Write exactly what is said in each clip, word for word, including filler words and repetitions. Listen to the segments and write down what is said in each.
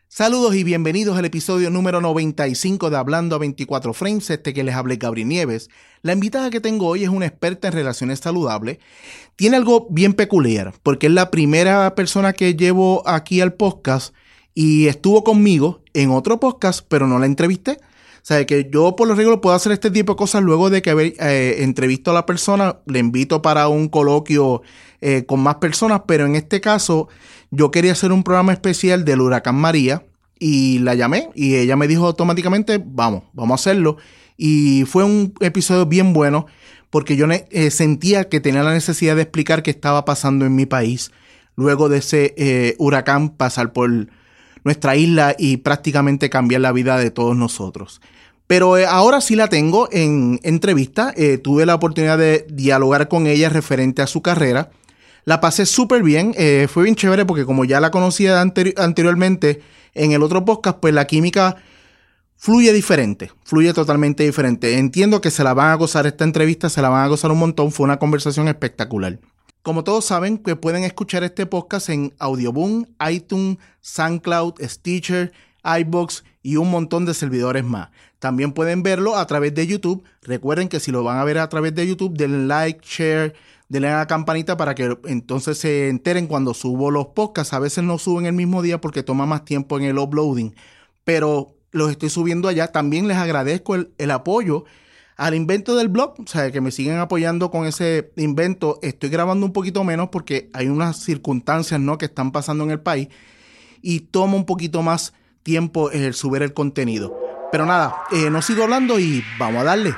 Saludos y bienvenidos al episodio número noventa y cinco de Hablando a veinticuatro Frames, este que les hablé Gabriel Nieves. La invitada que tengo hoy es una experta en relaciones saludables. Tiene algo bien peculiar, porque es la primera persona que llevo aquí al podcast y estuvo conmigo en otro podcast, pero no la entrevisté. O sea, que yo por lo regular puedo hacer este tipo de cosas luego de que haber eh, entrevisto a la persona, le invito para un coloquio eh, con más personas, pero en este caso yo quería hacer un programa especial del huracán María y la llamé y ella me dijo automáticamente, vamos, vamos a hacerlo. Y fue un episodio bien bueno porque yo eh, sentía que tenía la necesidad de explicar qué estaba pasando en mi país luego de ese eh, huracán pasar por nuestra isla y prácticamente cambiar la vida de todos nosotros. Pero eh, ahora sí la tengo en entrevista. Eh, tuve la oportunidad de dialogar con ella referente a su carrera. La pasé súper bien. Eh, fue bien chévere porque como ya la conocía anteri- anteriormente en el otro podcast, pues la química fluye diferente. Fluye totalmente diferente. Entiendo que se la van a gozar esta entrevista, se la van a gozar un montón. Fue una conversación espectacular. Como todos saben, que pueden escuchar este podcast en Audioboom, iTunes, SoundCloud, Stitcher, iVoox y un montón de servidores más. También pueden verlo a través de YouTube. Recuerden que si lo van a ver a través de YouTube, denle like, share, denle a la campanita para que entonces se enteren cuando subo los podcasts. A veces no suben el mismo día porque toma más tiempo en el uploading, pero los estoy subiendo allá. También les agradezco el, el apoyo al invento del blog, o sea, que me siguen apoyando con ese invento. Estoy grabando un poquito menos porque hay unas circunstancias, ¿no?, que están pasando en el país y toma un poquito más tiempo el subir el contenido. Pero nada, eh, no sigo hablando y vamos a darle.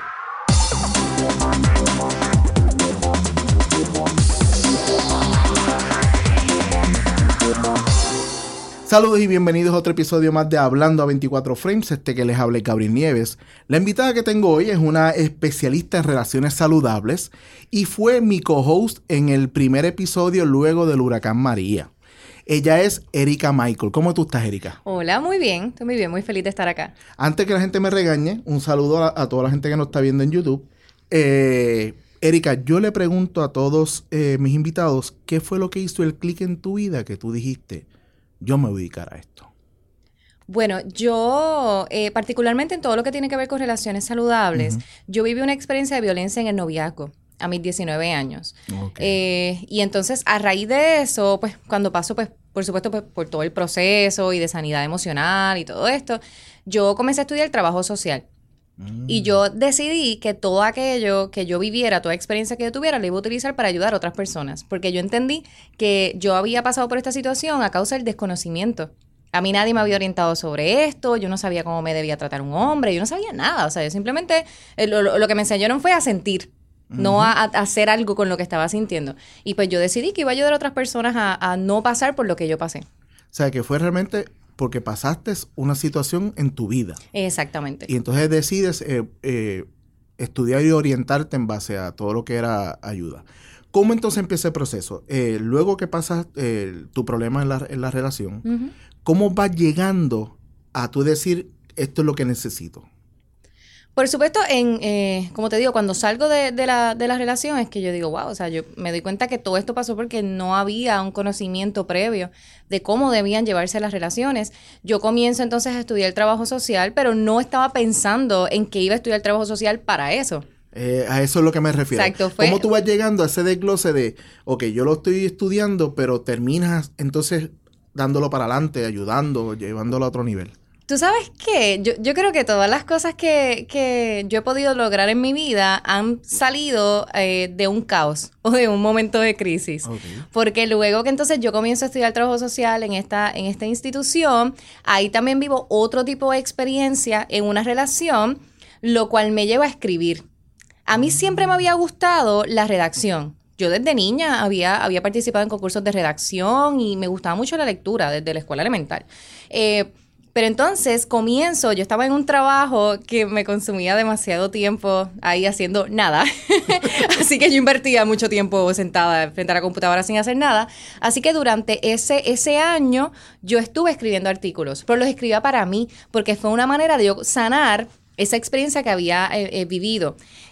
Saludos y bienvenidos a otro episodio más de Hablando a veinticuatro Frames, este que les hablé Gabriel Nieves. La invitada que tengo hoy es una especialista en relaciones saludables y fue mi co-host en el primer episodio luego del huracán María. Ella es Erika Michael. ¿Cómo tú estás, Erika? Hola, muy bien. Estoy muy bien, muy feliz de estar acá. Antes que la gente me regañe, un saludo a, a toda la gente que nos está viendo en YouTube. Eh, Erika, yo le pregunto a todos eh, mis invitados, ¿qué fue lo que hizo el clic en tu vida que tú dijiste, yo me voy a dedicar a esto? Bueno, yo, eh, particularmente en todo lo que tiene que ver con relaciones saludables, uh-huh. yo viví una experiencia de violencia en el noviazgo a mis diecinueve años. Okay. Eh, y entonces, a raíz de eso, pues, cuando paso, pues, por supuesto, pues, por todo el proceso y de sanidad emocional y todo esto, yo comencé a estudiar trabajo social. Mm. Y yo decidí que todo aquello que yo viviera, toda experiencia que yo tuviera, la iba a utilizar para ayudar a otras personas. Porque yo entendí que yo había pasado por esta situación a causa del desconocimiento. A mí nadie me había orientado sobre esto, yo no sabía cómo me debía tratar un hombre, yo no sabía nada. O sea, yo simplemente, eh, lo, lo que me enseñaron fue a sentir. No a, a hacer algo con lo que estaba sintiendo. Y pues yo decidí que iba a ayudar a otras personas a, a no pasar por lo que yo pasé. O sea, que fue realmente porque pasaste una situación en tu vida. Exactamente. Y entonces decides eh, eh, estudiar y orientarte en base a todo lo que era ayuda. ¿Cómo entonces empieza el proceso? Eh, luego que pasas eh, tu problema en la, en la relación, uh-huh. ¿cómo vas llegando a tú decir, esto es lo que necesito? Por supuesto, en eh, como te digo, cuando salgo de, de, la, de la relación es que yo digo, wow, o sea, yo me doy cuenta que todo esto pasó porque no había un conocimiento previo de cómo debían llevarse las relaciones. Yo comienzo entonces a estudiar trabajo social, pero no estaba pensando en que iba a estudiar trabajo social para eso. Eh, a eso es lo que me refiero. Exacto. Fue, ¿Cómo tú vas llegando a ese desglose de, ok, yo lo estoy estudiando, pero terminas entonces dándolo para adelante, ayudando, llevándolo a otro nivel? ¿Tú sabes qué? Yo, yo creo que todas las cosas que, que yo he podido lograr en mi vida han salido eh, de un caos o de un momento de crisis. Okay. Porque luego que entonces yo comienzo a estudiar trabajo social en esta, en esta institución, ahí también vivo otro tipo de experiencia en una relación, lo cual me lleva a escribir. A mí siempre me había gustado la redacción. Yo desde niña había, había participado en concursos de redacción y me gustaba mucho la lectura desde la escuela elemental. Eh, Pero entonces comienzo, yo estaba en un trabajo que me consumía demasiado tiempo ahí haciendo nada. Así que yo invertía mucho tiempo sentada frente a la computadora sin hacer nada. Así que durante ese, ese año yo estuve escribiendo artículos, pero los escribía para mí porque fue una manera de yo sanar esa experiencia que había eh, eh, vivido.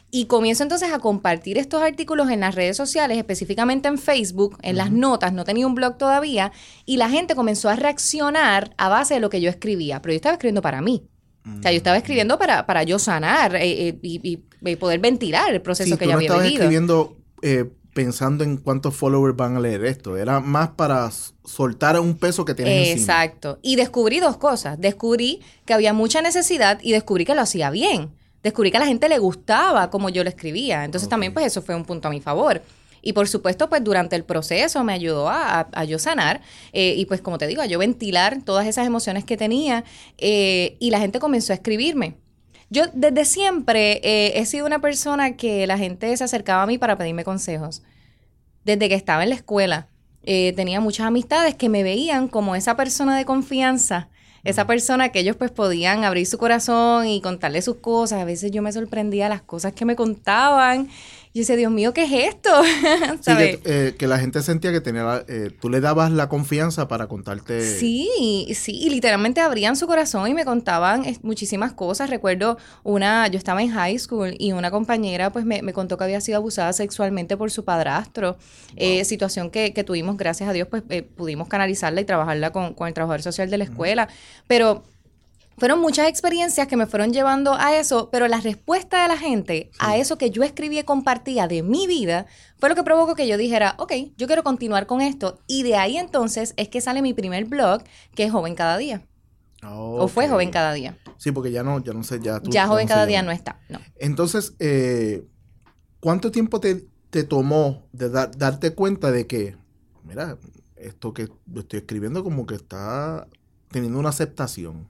Y comienzo entonces a compartir estos artículos en las redes sociales, específicamente en Facebook, en uh-huh. las notas, no tenía un blog todavía, y la gente comenzó a reaccionar a base de lo que yo escribía, pero yo estaba escribiendo para mí. Uh-huh. O sea, yo estaba escribiendo para, para yo sanar eh, eh, y, y, y poder ventilar el proceso sí, que ya había vivido. Sí, tú no estabas escribiendo eh, pensando en cuántos followers van a leer esto, era más para soltar un peso que tienes encima. Exacto, y descubrí dos cosas, descubrí que había mucha necesidad y descubrí que lo hacía bien. Descubrí que a la gente le gustaba como yo lo escribía. Entonces okay. también pues eso fue un punto a mi favor. Y por supuesto pues durante el proceso me ayudó a, a, a yo sanar eh, y pues como te digo, a yo ventilar todas esas emociones que tenía eh, y la gente comenzó a escribirme. Yo desde siempre eh, he sido una persona que la gente se acercaba a mí para pedirme consejos. Desde que estaba en la escuela eh, tenía muchas amistades que me veían como esa persona de confianza. Esa persona que ellos pues podían abrir su corazón y contarle sus cosas. A veces yo me sorprendía de las cosas que me contaban. Y yo decía, Dios mío, ¿qué es esto? ¿Sabes? Sí, que, eh, que la gente sentía que tenía eh, tú le dabas la confianza para contarte. Sí, sí, y literalmente abrían su corazón y me contaban eh, muchísimas cosas. Recuerdo una, yo estaba en high school y una compañera pues me, me contó que había sido abusada sexualmente por su padrastro. Wow. Eh, situación que, que tuvimos, gracias a Dios, pues eh, pudimos canalizarla y trabajarla con, con el trabajador social de la escuela. Uh-huh. Pero fueron muchas experiencias que me fueron llevando a eso, pero la respuesta de la gente sí. a eso que yo escribía y compartía de mi vida fue lo que provocó que yo dijera, ok, yo quiero continuar con esto. Y de ahí entonces es que sale mi primer blog, que es Joven Cada Día. Okay. O fue Joven Cada Día. Sí, porque ya no, ya no sé, ya tú, Ya Joven no Cada Día no está, no. Entonces, eh, ¿cuánto tiempo te, te tomó de da, darte cuenta de que, mira, esto que estoy escribiendo como que está teniendo una aceptación?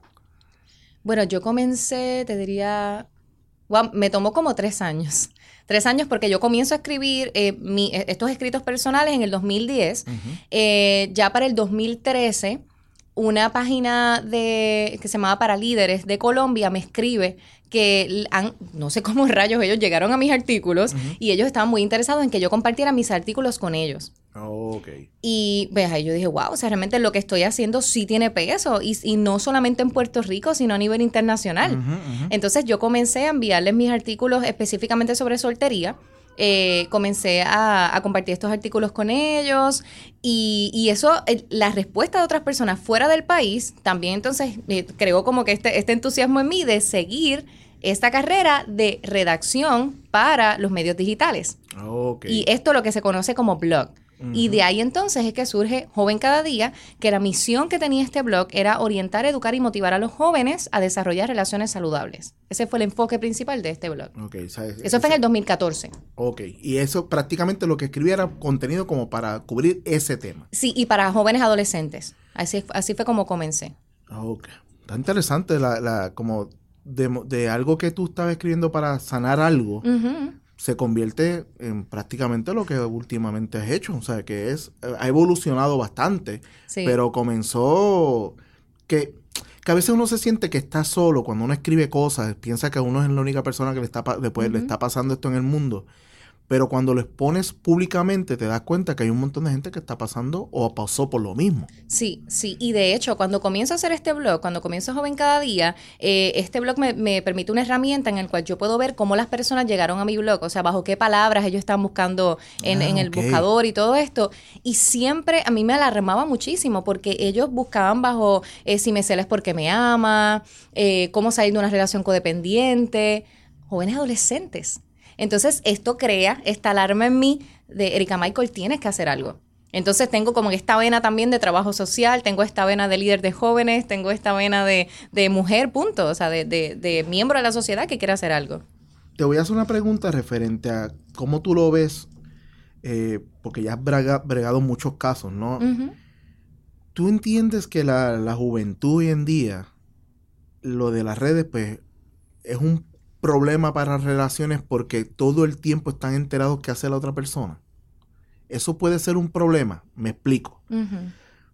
Bueno, yo comencé, te diría, well, me tomó como tres años. Tres años porque yo comienzo a escribir eh, mi, estos escritos personales en el dos mil diez. Uh-huh. Eh, ya para el dos mil trece, una página de que se llamaba Para Líderes de Colombia me escribe que han, no sé cómo rayos ellos llegaron a mis artículos uh-huh. y ellos estaban muy interesados en que yo compartiera mis artículos con ellos. Oh, okay. Y pues ahí yo dije, wow, o sea, realmente lo que estoy haciendo sí tiene peso y, y no solamente en Puerto Rico, sino a nivel internacional. Uh-huh, uh-huh. Entonces yo comencé a enviarles mis artículos específicamente sobre soltería. Eh, comencé a, a compartir estos artículos con ellos y, y eso, eh, la respuesta de otras personas fuera del país también entonces eh, creó como que este, este entusiasmo en mí de seguir esta carrera de redacción para los medios digitales. Okay. Y esto es lo que se conoce como blog. Uh-huh. Y de ahí entonces es que surge Joven Cada Día, que la misión que tenía este blog era orientar, educar y motivar a los jóvenes a desarrollar relaciones saludables. Ese fue el enfoque principal de este blog. Okay, ¿sabes? Eso ese, fue en el dos mil catorce. Ok, y eso prácticamente lo que escribía era contenido como para cubrir ese tema. Sí, y para jóvenes adolescentes. Así, así fue como comencé. Ok, está interesante la, la como de, de algo que tú estabas escribiendo para sanar algo. Uh-huh. Se convierte en prácticamente lo que últimamente has hecho. O sea, que es ha evolucionado bastante. Sí. Pero comenzó que, que a veces uno se siente que está solo cuando uno escribe cosas. Piensa que uno es la única persona que le está, después uh-huh. le está pasando esto en el mundo. Pero cuando lo expones públicamente te das cuenta que hay un montón de gente que está pasando o pasó por lo mismo. Sí, sí. Y de hecho, cuando comienzo a hacer este blog, cuando comienzo Joven Cada Día, eh, este blog me, me permite una herramienta en la cual yo puedo ver cómo las personas llegaron a mi blog. O sea, bajo qué palabras ellos están buscando en, ah, en el okay. buscador y todo esto. Y siempre a mí me alarmaba muchísimo porque ellos buscaban bajo eh, si me celas porque me ama, eh, cómo salir de una relación codependiente. Jóvenes adolescentes. Entonces, esto crea esta alarma en mí de, Erika Michael, tienes que hacer algo. Entonces, tengo como esta vena también de trabajo social, tengo esta vena de líder de jóvenes, tengo esta vena de, de mujer, punto. O sea, de, de, de miembro de la sociedad que quiere hacer algo. Te voy a hacer una pregunta referente a cómo tú lo ves, eh, porque ya has brega, bregado muchos casos, ¿no? Uh-huh. ¿Tú entiendes que la, la juventud hoy en día, lo de las redes, pues, es un problema para relaciones porque todo el tiempo están enterados qué hace la otra persona? Eso puede ser un problema. Me explico. Uh-huh.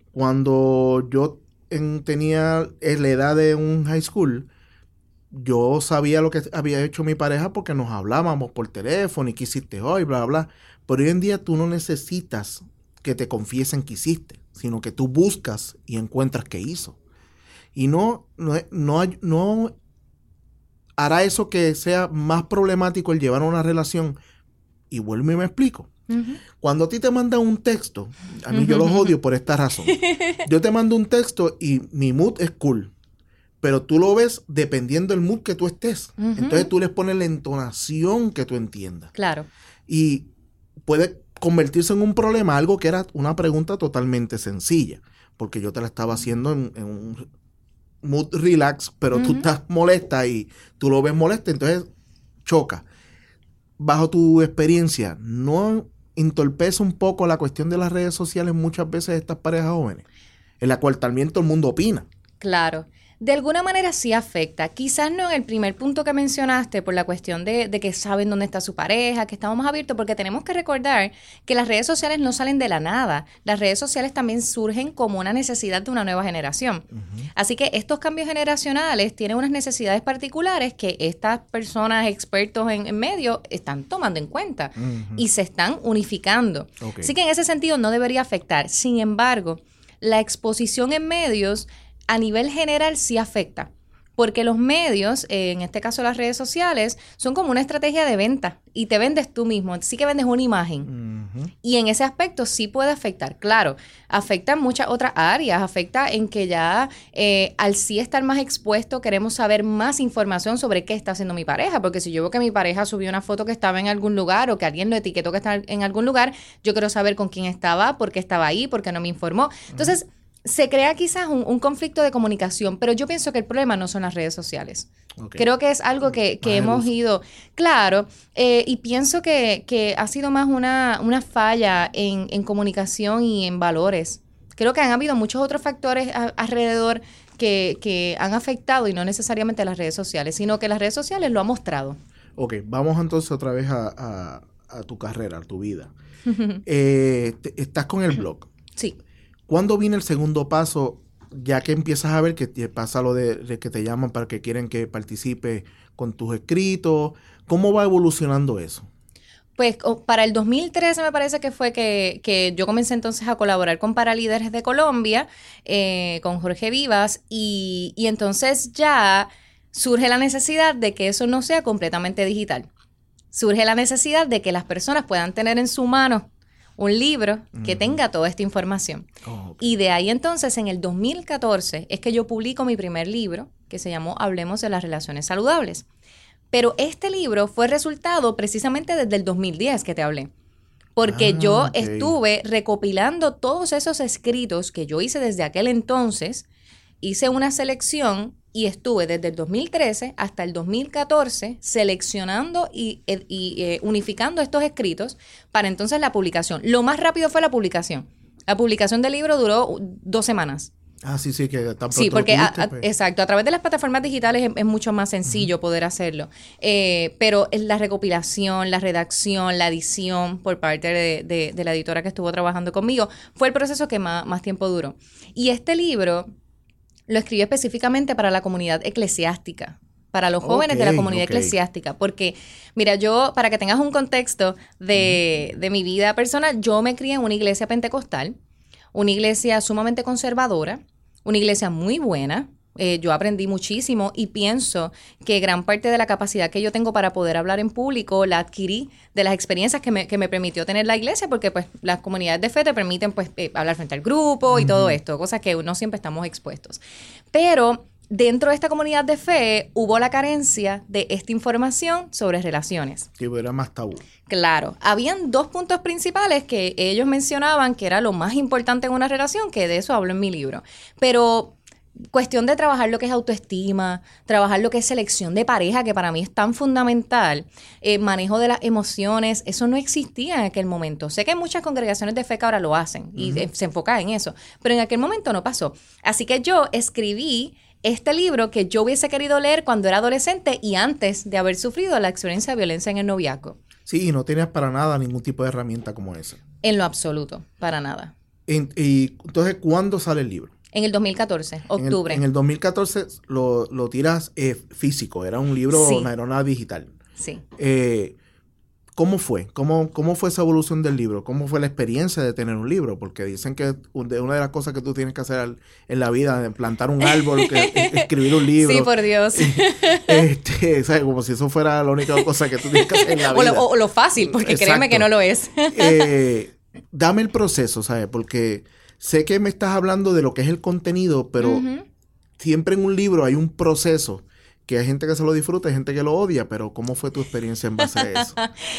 Cuando yo en, tenía en la edad de un high school, yo sabía lo que había hecho mi pareja porque nos hablábamos por teléfono y qué hiciste hoy, bla, bla, bla. Pero hoy en día tú no necesitas que te confiesen qué hiciste, sino que tú buscas y encuentras qué hizo. Y no, no, no, no hará eso que sea más problemático el llevar una relación. Y vuelvo y me explico. Uh-huh. Cuando a ti te mandan un texto, a mí uh-huh. yo los odio por esta razón. Yo te mando un texto y mi mood es cool, pero tú lo ves dependiendo del mood que tú estés. Uh-huh. Entonces tú les pones la entonación que tú entiendas. Claro. Y puede convertirse en un problema, algo que era una pregunta totalmente sencilla, porque yo te la estaba haciendo en, en un mood relax, pero uh-huh. tú estás molesta y tú lo ves molesta, entonces choca. Bajo tu experiencia, ¿no entorpece un poco la cuestión de las redes sociales muchas veces de estas parejas jóvenes? En la cual también todo el mundo opina. Claro. De alguna manera sí afecta. Quizás no en el primer punto que mencionaste por la cuestión de, de que saben dónde está su pareja, que estamos más abiertos, porque tenemos que recordar que las redes sociales no salen de la nada. Las redes sociales también surgen como una necesidad de una nueva generación. Uh-huh. Así que estos cambios generacionales tienen unas necesidades particulares que estas personas expertos en, en medio están tomando en cuenta uh-huh. y se están unificando. Okay. Así que en ese sentido no debería afectar. Sin embargo, la exposición en medios a nivel general sí afecta, porque los medios, eh, en este caso las redes sociales, son como una estrategia de venta y te vendes tú mismo, sí que vendes una imagen. Uh-huh. Y en ese aspecto sí puede afectar, claro, afecta en muchas otras áreas, afecta en que ya eh, al sí estar más expuesto queremos saber más información sobre qué está haciendo mi pareja, porque si yo veo que mi pareja subió una foto que estaba en algún lugar o que alguien lo etiquetó que está en algún lugar, yo quiero saber con quién estaba, por qué estaba ahí, por qué no me informó. Entonces, uh-huh. se crea quizás un, un conflicto de comunicación, pero yo pienso que el problema no son las redes sociales. Okay. Creo que es algo que, que hemos luz. ido... Claro, eh, y pienso que, que ha sido más una, una falla en, en comunicación y en valores. Creo que han habido muchos otros factores a, alrededor que, que han afectado y no necesariamente las redes sociales, sino que las redes sociales lo han mostrado. Ok, vamos entonces otra vez a, a, a tu carrera, a tu vida. eh, te, estás con el blog. Sí. ¿Cuándo viene el segundo paso, ya que empiezas a ver que te pasa lo de, de que te llaman para que quieren que participe con tus escritos? ¿Cómo va evolucionando eso? Pues para el dos mil trece me parece que fue que, que yo comencé entonces a colaborar con Paralíderes de Colombia, eh, con Jorge Vivas, y, y entonces ya surge la necesidad de que eso no sea completamente digital. Surge la necesidad de que las personas puedan tener en su mano un libro que uh-huh. tenga toda esta información. Oh, okay. Y de ahí entonces, en el dos mil catorce, es que yo publico mi primer libro, que se llamó Hablemos de las Relaciones Saludables. Pero este libro fue resultado precisamente desde el dos mil diez que te hablé. Porque ah, yo okay. estuve recopilando todos esos escritos que yo hice desde aquel entonces, hice una selección y estuve desde el dos mil trece hasta el dos mil catorce seleccionando y, y, y eh, unificando estos escritos para entonces la publicación. Lo más rápido fue la publicación. La publicación del libro duró dos semanas. Ah, sí, sí, que tan Sí, porque, a, a, pues. exacto, a través de las plataformas digitales es, es mucho más sencillo uh-huh. poder hacerlo. Eh, pero la recopilación, la redacción, la edición por parte de, de, de la editora que estuvo trabajando conmigo, fue el proceso que más, más tiempo duró. Y este libro lo escribí específicamente para la comunidad eclesiástica, para los jóvenes okay, de la comunidad okay. eclesiástica, porque, mira, yo, para que tengas un contexto de, de mi vida personal, yo me crié en una iglesia pentecostal, una iglesia sumamente conservadora, una iglesia muy buena. Eh, yo aprendí muchísimo y pienso que gran parte de la capacidad que yo tengo para poder hablar en público la adquirí de las experiencias que me, que me permitió tener la iglesia, porque pues las comunidades de fe te permiten pues eh, hablar frente al grupo uh-huh. y todo esto, cosas que no siempre estamos expuestos. Pero dentro de esta comunidad de fe hubo la carencia de esta información sobre relaciones. Que era más tabú. Claro, habían dos puntos principales que ellos mencionaban que era lo más importante en una relación, que de eso hablo en mi libro. Pero cuestión de trabajar lo que es autoestima, trabajar lo que es selección de pareja, que para mí es tan fundamental, eh, manejo de las emociones, eso no existía en aquel momento. Sé que hay muchas congregaciones de fe que ahora lo hacen y uh-huh. se enfocan en eso, pero en aquel momento no pasó. Así que yo escribí este libro que yo hubiese querido leer cuando era adolescente y antes de haber sufrido la experiencia de violencia en el noviazgo. Sí, y no tenías para nada ningún tipo de herramienta como esa. En lo absoluto, para nada. En, y entonces, ¿cuándo sale el libro? En el dos mil catorce, octubre. En el, en el dos mil catorce lo, lo tiras eh, físico, era un libro, sí. no era nada digital. Sí. Eh, ¿cómo fue? ¿Cómo, ¿Cómo fue esa evolución del libro? ¿Cómo fue la experiencia de tener un libro? Porque dicen que una de las cosas que tú tienes que hacer en la vida es plantar un árbol, que, escribir un libro. Sí, por Dios. Este, ¿sabes? Como si eso fuera la única cosa que tú tienes que hacer en la vida. O lo, o lo fácil, porque Exacto. créeme que no lo es. eh, dame el proceso, ¿sabes? Porque sé que me estás hablando de lo que es el contenido, pero uh-huh. siempre en un libro hay un proceso que hay gente que se lo disfruta, hay gente que lo odia, pero ¿cómo fue tu experiencia en base a eso?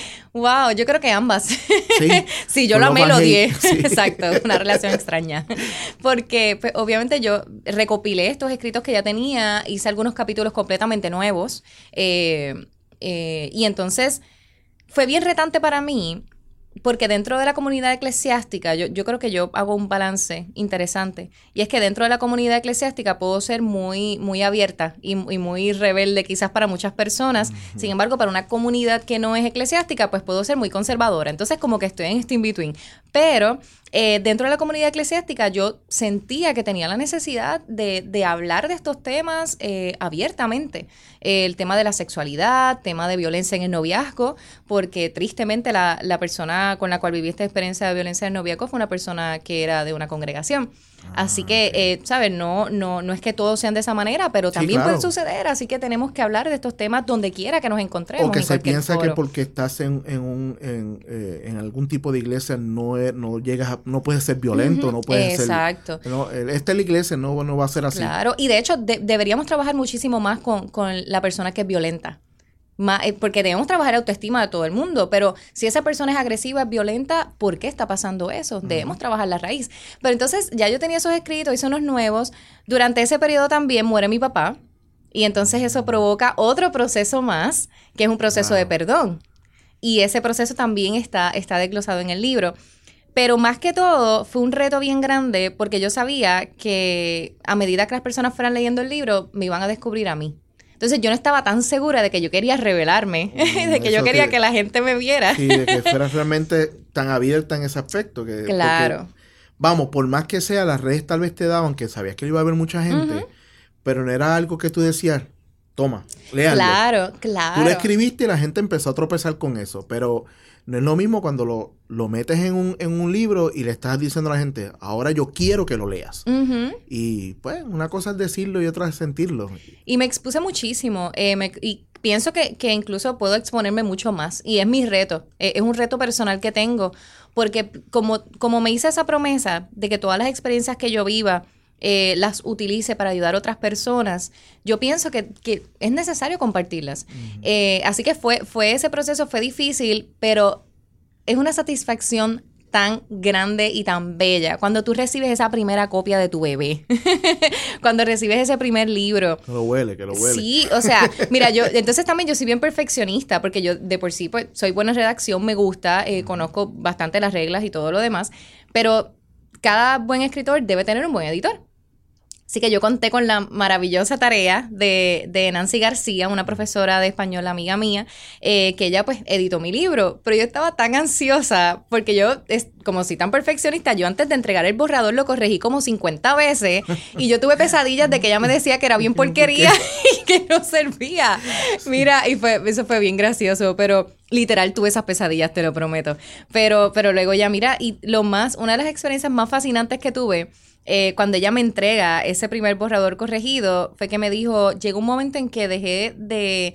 Wow, yo creo que ambas. Sí, sí, yo Tú lo amé y lo odié. Sí. Exacto, una relación extraña. Porque pues, obviamente yo recopilé estos escritos que ya tenía, hice algunos capítulos completamente nuevos, eh, eh, y entonces fue bien retante para mí, porque dentro de la comunidad eclesiástica, yo, yo creo que yo hago un balance interesante. Y es que dentro de la comunidad eclesiástica puedo ser muy, muy abierta y, y muy rebelde quizás para muchas personas. Uh-huh. Sin embargo, para una comunidad que no es eclesiástica, pues puedo ser muy conservadora. Entonces, como que estoy en este in-between. Pero eh, dentro de la comunidad eclesiástica yo sentía que tenía la necesidad de, de hablar de estos temas eh, abiertamente. Eh, el tema de la sexualidad, tema de violencia en el noviazgo, porque tristemente la, la persona con la cual viví esta experiencia de violencia en el noviazgo fue una persona que era de una congregación. Ah, así que, okay. eh, ¿sabes? No, no, no es que todos sean de esa manera, pero también sí, claro. puede suceder. Así que tenemos que hablar de estos temas donde quiera que nos encontremos. O que se piensa foro. que porque estás en, en, un, en, eh, en algún tipo de iglesia no, es, no llegas a, no puedes ser violento, uh-huh. no puedes Exacto. ser... Exacto. No, esta es la iglesia, no, no va a ser así. Claro, y de hecho de, deberíamos trabajar muchísimo más con, con la persona que es violenta. Más, porque debemos trabajar la autoestima de todo el mundo, pero si esa persona es agresiva, es violenta, ¿por qué está pasando eso? Debemos uh-huh. trabajar la raíz. Pero entonces ya yo tenía esos escritos, hice unos nuevos. Durante ese periodo también muere mi papá y entonces eso provoca otro proceso más, que es un proceso wow. de perdón. Y ese proceso también está, está desglosado en el libro. Pero más que todo, fue un reto bien grande porque yo sabía que a medida que las personas fueran leyendo el libro, me iban a descubrir a mí. Entonces yo no estaba tan segura de que yo quería revelarme, mm, de que yo quería que, que la gente me viera. Sí, de que fuera realmente tan abierta en ese aspecto. Que, claro. Porque, vamos, por más que sea, las redes tal vez te daban, que sabías que iba a haber mucha gente, uh-huh. pero no era algo que tú decías, toma, léalo. Claro, claro. Tú lo escribiste y la gente empezó a tropezar con eso, pero no es lo mismo cuando lo, lo metes en un, en un libro y le estás diciendo a la gente, ahora yo quiero que lo leas. Uh-huh. Y pues una cosa es decirlo y otra es sentirlo. Y me expuse muchísimo eh, me, y pienso que, que incluso puedo exponerme mucho más y es mi reto, eh, es un reto personal que tengo porque como, como me hice esa promesa de que todas las experiencias que yo viva Eh, las utilice para ayudar a otras personas, yo pienso que, que es necesario compartirlas. Uh-huh. Eh, así que fue, fue ese proceso, fue difícil, pero es una satisfacción tan grande y tan bella cuando tú recibes esa primera copia de tu bebé, cuando recibes ese primer libro. Que lo huele, que lo huele. Sí, o sea, mira, yo entonces también yo soy bien perfeccionista porque yo de por sí pues soy buena en redacción, me gusta, eh, uh-huh. conozco bastante las reglas y todo lo demás, pero cada buen escritor debe tener un buen editor. Así que yo conté con la maravillosa tarea de, de Nancy García, una profesora de español, amiga mía, eh, que ella pues editó mi libro. Pero yo estaba tan ansiosa porque yo, es, como soy tan perfeccionista, yo antes de entregar el borrador lo corregí como cincuenta veces y yo tuve pesadillas de que ella me decía que era bien porquería y que no servía. Mira, y fue, eso fue bien gracioso, pero literal tuve esas pesadillas, te lo prometo. Pero, pero luego ya, mira, y lo más, una de las experiencias más fascinantes que tuve Eh, cuando ella me entrega ese primer borrador corregido, fue que me dijo, llegó un momento en que dejé de,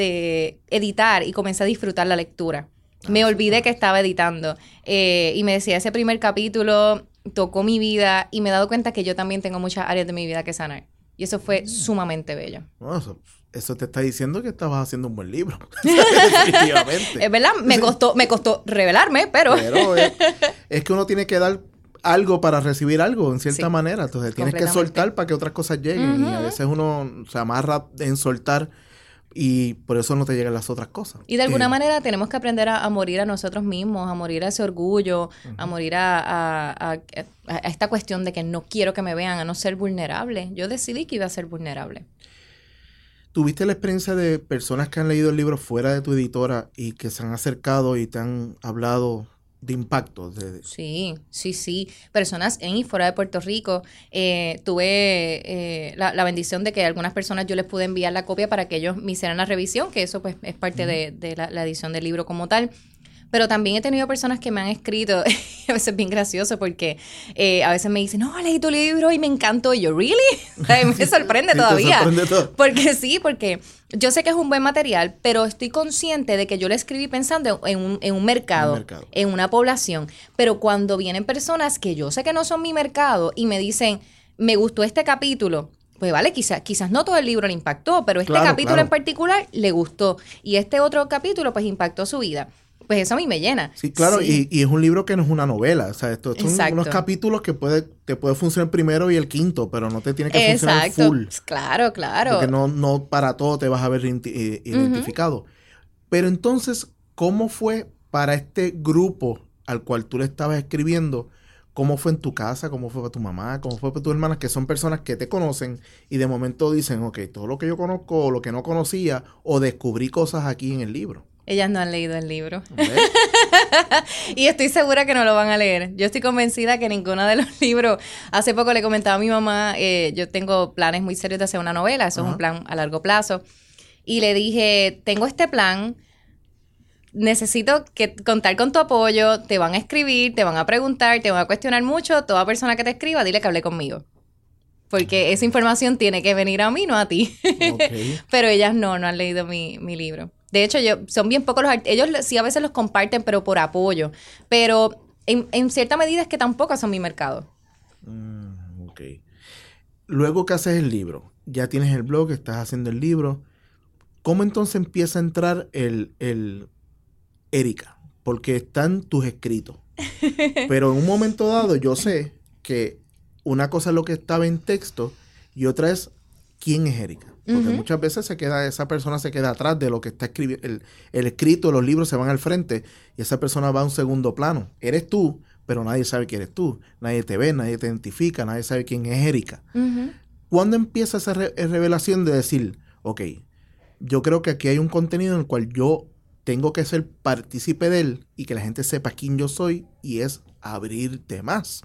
de editar y comencé a disfrutar la lectura. Ah, me olvidé que estaba editando. Eh, y me decía, ese primer capítulo tocó mi vida y me he dado cuenta que yo también tengo muchas áreas de mi vida que sanar. Y eso fue mm. sumamente bello. Oh, eso, eso te está diciendo que estabas haciendo un buen libro. Definitivamente. Es verdad, me costó, me costó revelarme, pero... pero es, es que uno tiene que dar algo para recibir algo, en cierta sí, manera. Entonces tienes que soltar para que otras cosas lleguen. Uh-huh. Y a veces uno se amarra en soltar y por eso no te llegan las otras cosas. Y de alguna eh. manera tenemos que aprender a, a morir a nosotros mismos, a morir a ese orgullo, uh-huh. a morir a, a, a, a esta cuestión de que no quiero que me vean, a no ser vulnerable. Yo decidí que iba a ser vulnerable. ¿Tuviste la experiencia de personas que han leído el libro fuera de tu editora y que se han acercado y te han hablado de impacto? De... Sí, sí, sí. Personas en y fuera de Puerto Rico. Eh, tuve eh, la, la bendición de que algunas personas yo les pude enviar la copia para que ellos me hicieran la revisión, que eso pues es parte uh-huh. de, de la, la edición del libro como tal. Pero también he tenido personas que me han escrito, a veces bien gracioso porque eh, a veces me dicen, no, leí tu libro y me encantó. Y yo, ¿really? Me sorprende sí, todavía. Te sorprende todo. Porque sí, porque yo sé que es un buen material, pero estoy consciente de que yo lo escribí pensando en un, en un mercado, un mercado, en una población. Pero cuando vienen personas que yo sé que no son mi mercado y me dicen, me gustó este capítulo, pues vale, quizás quizás no todo el libro le impactó, pero este claro, capítulo claro. en particular le gustó. Y este otro capítulo, pues, impactó su vida. Pues eso a mí me llena. Sí, claro, sí. Y, y es un libro que no es una novela. O sea, estos son Exacto. unos capítulos que puede, te puede funcionar el primero y el quinto, pero no te tiene que funcionar Exacto. full. Claro, claro. Porque no, no para todo te vas a ver identificado. Uh-huh. Pero entonces, ¿cómo fue para este grupo al cual tú le estabas escribiendo? ¿Cómo fue en tu casa? ¿Cómo fue para tu mamá? ¿Cómo fue para tus hermanas? Que son personas que te conocen y de momento dicen, ok, todo lo que yo conozco o lo que no conocía o descubrí cosas aquí en el libro. Ellas no han leído el libro. Y estoy segura que no lo van a leer. Yo estoy convencida que ninguno de los libros... Hace poco le comentaba a mi mamá, eh, yo tengo planes muy serios de hacer una novela. Eso uh-huh. es un plan a largo plazo. Y le dije, tengo este plan... Necesito que contar con tu apoyo, te van a escribir, te van a preguntar, te van a cuestionar mucho. Toda persona que te escriba, dile que hablé conmigo. Porque esa información tiene que venir a mí, no a ti. Okay. Pero ellas no, no han leído mi, mi libro. De hecho, yo, son bien pocos los... Ellos sí a veces los comparten, pero por apoyo. Pero en, en cierta medida es que tampoco son mi mercado. Mm, ok. Luego que haces el libro, ya tienes el blog, estás haciendo el libro. ¿Cómo entonces empieza a entrar el... el Erika, porque están tus escritos. Pero en un momento dado yo sé que una cosa es lo que estaba en texto y otra es quién es Erika. Porque uh-huh. muchas veces se queda, esa persona se queda atrás de lo que está escribiendo. El, el escrito, los libros se van al frente y esa persona va a un segundo plano. Eres tú, pero nadie sabe quién eres tú. Nadie te ve, nadie te identifica, nadie sabe quién es Erika. Uh-huh. ¿Cuándo empieza esa re- revelación de decir, ok, yo creo que aquí hay un contenido en el cual yo tengo que ser partícipe de él y que la gente sepa quién yo soy y es abrirte más?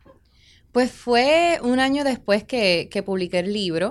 Pues fue un año después que, que publiqué el libro.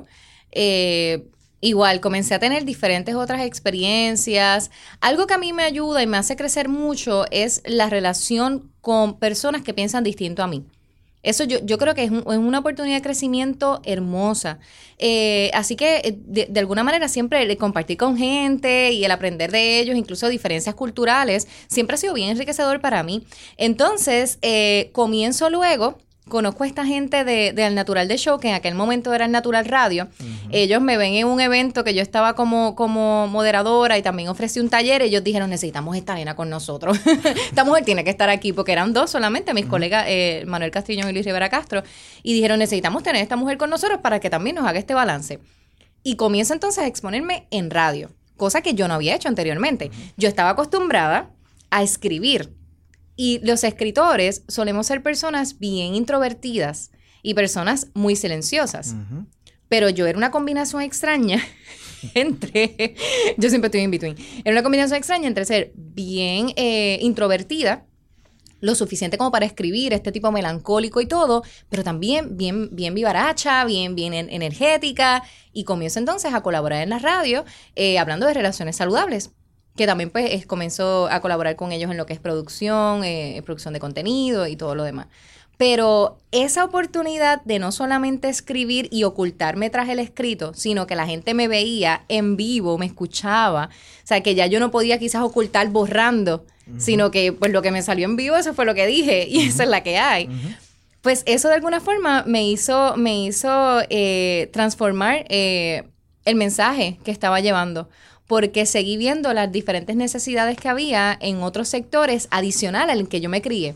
Eh, igual, comencé a tener diferentes otras experiencias. Algo que a mí me ayuda y me hace crecer mucho es la relación con personas que piensan distinto a mí. Eso yo, yo creo que es, un, es una oportunidad de crecimiento hermosa. Eh, así que, de, de alguna manera, siempre el compartir con gente y el aprender de ellos, incluso diferencias culturales, siempre ha sido bien enriquecedor para mí. Entonces, eh, comienzo luego... Conozco a esta gente de, de Al Natural de Show, que en aquel momento era el Natural Radio. Uh-huh. Ellos me ven en un evento que yo estaba como, como moderadora y también ofrecí un taller. Ellos dijeron, necesitamos esta nena con nosotros. Esta mujer tiene que estar aquí, porque eran dos solamente, mis uh-huh. colegas eh, Manuel Castrillón y Luis Rivera Castro. Y dijeron, necesitamos tener a esta mujer con nosotros para que también nos haga este balance. Y comienzo entonces a exponerme en radio, cosa que yo no había hecho anteriormente. Uh-huh. Yo estaba acostumbrada a escribir. Y los escritores solemos ser personas bien introvertidas y personas muy silenciosas. Uh-huh. Pero yo era una combinación extraña entre... Yo siempre estoy in between. Era una combinación extraña entre ser bien eh, introvertida, lo suficiente como para escribir, este tipo melancólico y todo, pero también bien, bien vivaracha, bien, bien energética. Y comienzo entonces a colaborar en la radio eh, hablando de relaciones saludables, que también pues es, comenzó a colaborar con ellos en lo que es producción, eh, producción de contenido y todo lo demás. Pero esa oportunidad de no solamente escribir y ocultarme tras el escrito, sino que la gente me veía en vivo, me escuchaba, o sea, que ya yo no podía quizás ocultar borrando, uh-huh. sino que pues lo que me salió en vivo, eso fue lo que dije, y uh-huh. esa es la que hay. Uh-huh. Pues eso de alguna forma me hizo, me hizo eh, transformar eh, el mensaje que estaba llevando, porque seguí viendo las diferentes necesidades que había en otros sectores adicional al que yo me crié.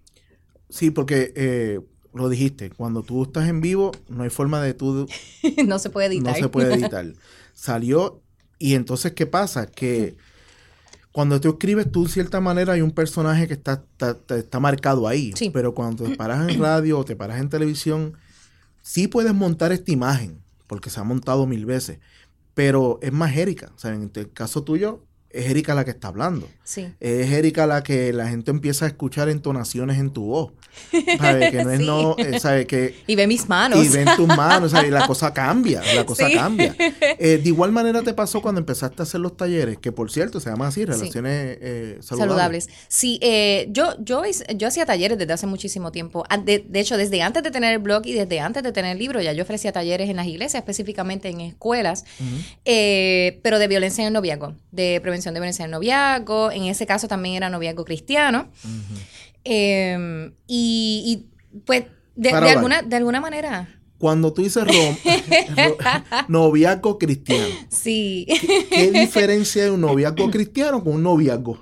Sí, porque eh, lo dijiste, cuando tú estás en vivo, no hay forma de tú... no se puede editar. No se puede editar. Salió, y entonces, ¿qué pasa? Que cuando tú escribes, tú, en cierta manera, hay un personaje que está, está, está marcado ahí. Sí. Pero cuando te paras en radio o te paras en televisión, sí puedes montar esta imagen, porque se ha montado mil veces. Pero es más Erika. O sea, en el caso tuyo, es Erika la que está hablando. Sí. Es Erika la que la gente empieza a escuchar entonaciones en tu voz. ¿Sabe? Que no es sí. no, eh, ¿sabe? Que, y ve mis manos. Y ven tus manos, ¿sabe? Y la cosa cambia, la cosa sí. cambia. Eh, de igual manera te pasó cuando empezaste a hacer los talleres, que por cierto se llama así, relaciones sí. eh, saludables. Saludables. Sí, eh, yo, yo, yo hacía talleres desde hace muchísimo tiempo. De, de hecho, desde antes de tener el blog y desde antes de tener el libro, ya yo ofrecía talleres en las iglesias, específicamente en escuelas, uh-huh. eh, pero de violencia en el noviazgo, de prevención de violencia en el noviazgo. En ese caso también era noviazgo cristiano. Uh-huh. eh, y, y pues de, de alguna, de alguna manera... Cuando tú dices rom, ro, noviazgo cristiano, sí. ¿qué, ¿qué diferencia hay un noviazgo cristiano con un noviazgo?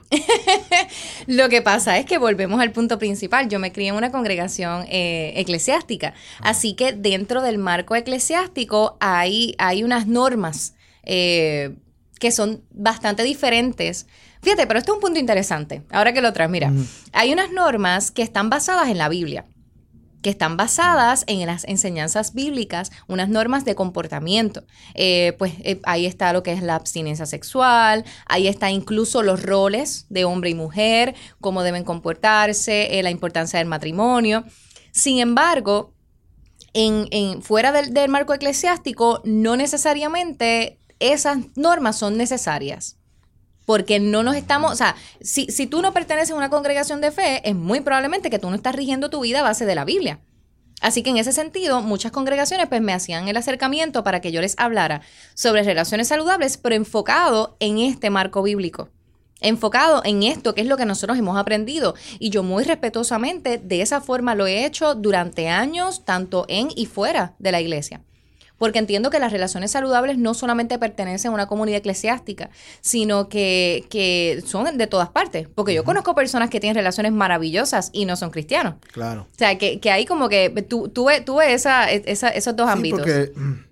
Lo que pasa es que volvemos al punto principal. Yo me crié en una congregación eh, eclesiástica, así que dentro del marco eclesiástico hay, hay unas normas eh, que son bastante diferentes. Fíjate, pero esto es un punto interesante. Ahora que lo traes, mira, uh-huh. hay unas normas que están basadas en la Biblia, que están basadas en las enseñanzas bíblicas, unas normas de comportamiento. Eh, pues eh, ahí está lo que es la abstinencia sexual, ahí está incluso los roles de hombre y mujer, cómo deben comportarse, eh, la importancia del matrimonio. Sin embargo, en, en, fuera del, del marco eclesiástico, no necesariamente esas normas son necesarias. Porque no nos estamos, o sea, si, si tú no perteneces a una congregación de fe, es muy probablemente que tú no estás rigiendo tu vida a base de la Biblia. Así que en ese sentido, muchas congregaciones pues me hacían el acercamiento para que yo les hablara sobre relaciones saludables, pero enfocado en este marco bíblico. Enfocado en esto, que es lo que nosotros hemos aprendido. Y yo muy respetuosamente de esa forma lo he hecho durante años, tanto en y fuera de la iglesia. Porque entiendo que las relaciones saludables no solamente pertenecen a una comunidad eclesiástica, sino que, que son de todas partes. Porque yo uh-huh. conozco personas que tienen relaciones maravillosas y no son cristianos. Claro. O sea, que, que hay como que tú, tú ves, tú ves esa, esa, esos dos sí, ámbitos. Porque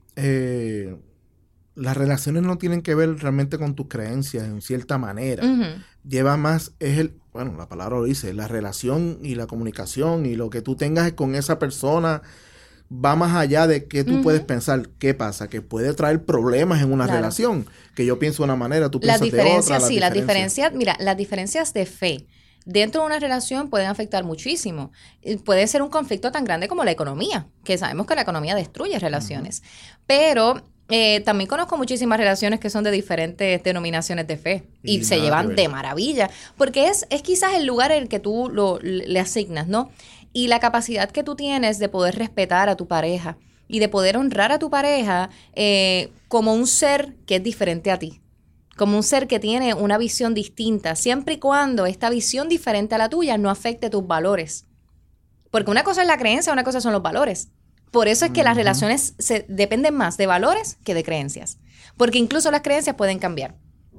eh, las relaciones no tienen que ver realmente con tus creencias en cierta manera. Uh-huh. Lleva más, es el, bueno, la palabra lo dice, la relación y la comunicación y lo que tú tengas con esa persona va más allá de que tú uh-huh. puedes pensar. ¿Qué pasa? Que puede traer problemas en una claro. relación. Que yo pienso de una manera, tú piensas de otra. Las diferencias, sí, las diferencias, mira, las diferencias de fe dentro de una relación pueden afectar muchísimo. Puede ser un conflicto tan grande como la economía, que sabemos que la economía destruye relaciones. Uh-huh. Pero eh, también conozco muchísimas relaciones que son de diferentes denominaciones de fe y, y se llevan de maravilla, porque es, es quizás el lugar en el que tú lo, le asignas, ¿no? Y la capacidad que tú tienes de poder respetar a tu pareja y de poder honrar a tu pareja eh, como un ser que es diferente a ti, como un ser que tiene una visión distinta, siempre y cuando esta visión diferente a la tuya no afecte tus valores. Porque una cosa es la creencia, una cosa son los valores. Por eso es que uh-huh. las relaciones se dependen más de valores que de creencias. Porque incluso las creencias pueden cambiar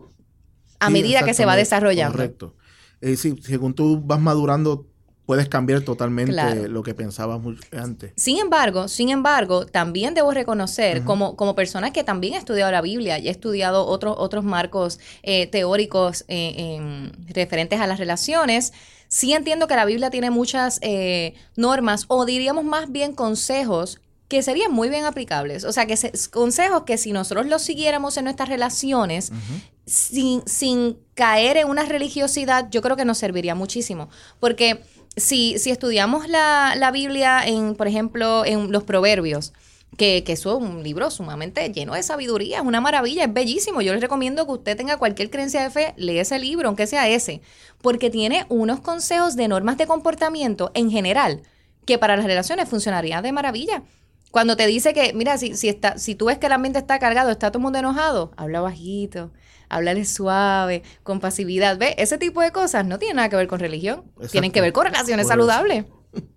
a sí, medida que se va desarrollando. Correcto. Eh, sí, según tú vas madurando, puedes cambiar totalmente claro. lo que pensabas antes. Sin embargo, sin embargo, también debo reconocer, uh-huh. como, como persona que también he estudiado la Biblia y he estudiado otros, otros marcos eh, teóricos eh, en, referentes a las relaciones, sí entiendo que la Biblia tiene muchas eh, normas, o diríamos más bien consejos, que serían muy bien aplicables. O sea, que se, consejos que si nosotros los siguiéramos en nuestras relaciones, uh-huh. sin, sin caer en una religiosidad, yo creo que nos serviría muchísimo. Porque Si, si estudiamos la, la Biblia, en, por ejemplo, en los Proverbios, que, que es un libro sumamente lleno de sabiduría, es una maravilla, es bellísimo. Yo les recomiendo que usted tenga cualquier creencia de fe, lea ese libro, aunque sea ese, porque tiene unos consejos de normas de comportamiento en general que para las relaciones funcionarían de maravilla. Cuando te dice que, mira, si, si, está, si tú ves que el ambiente está cargado, está todo el mundo enojado, habla bajito, háblale suave, con pasividad. ¿Ves? Ese tipo de cosas no tienen nada que ver con religión. Exacto. Tienen que ver con relaciones Por saludables.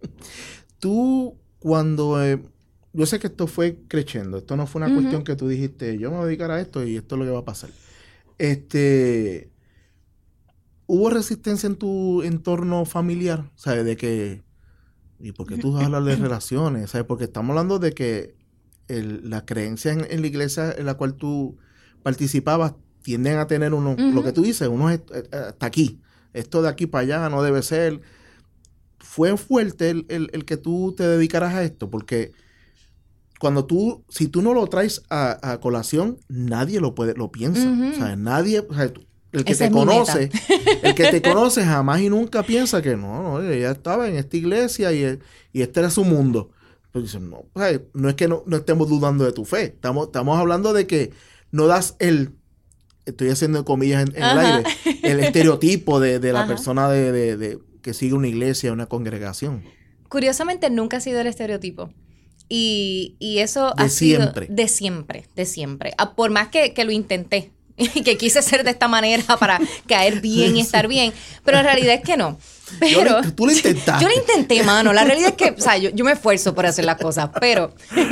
Tú, cuando... Eh, yo sé que esto fue creciendo. Esto no fue una uh-huh. cuestión que tú dijiste, yo me voy a dedicar a esto y esto es lo que va a pasar. Este... ¿Hubo resistencia en tu entorno familiar? ¿Sabes? De que... ¿Y por qué tú vas a hablar de relaciones? ¿Sabes? Porque estamos hablando de que el, la creencia en, en la iglesia en la cual tú participabas tienden a tener unos, uh-huh. lo que tú dices, unos hasta aquí. Esto de aquí para allá no debe ser. ¿Fue fuerte el, el, el que tú te dedicaras a esto? Porque cuando tú, si tú no lo traes a, a colación, nadie lo puede, lo piensa. Uh-huh. O sea, nadie, o sea, el que Esa te es mi conoce, meta. el que te conoce jamás y nunca piensa que no, no, ella estaba en esta iglesia y, y este era su mundo. Pero dicen, no, pues, no es que no, no estemos dudando de tu fe, estamos, estamos hablando de que no das el, estoy haciendo comillas en, en el aire, el estereotipo de, de la Ajá. persona de, de, de que sigue una iglesia, una congregación. Curiosamente nunca ha sido el estereotipo. Y, y eso de ha siempre. sido de siempre, de siempre. Por más que, que lo intenté, que quise ser de esta manera para caer bien y estar bien, pero la realidad es que no. Pero yo, tú lo intentaste. Yo lo intenté, mano. La realidad es que, o sea, yo, yo me esfuerzo por hacer las cosas, pero,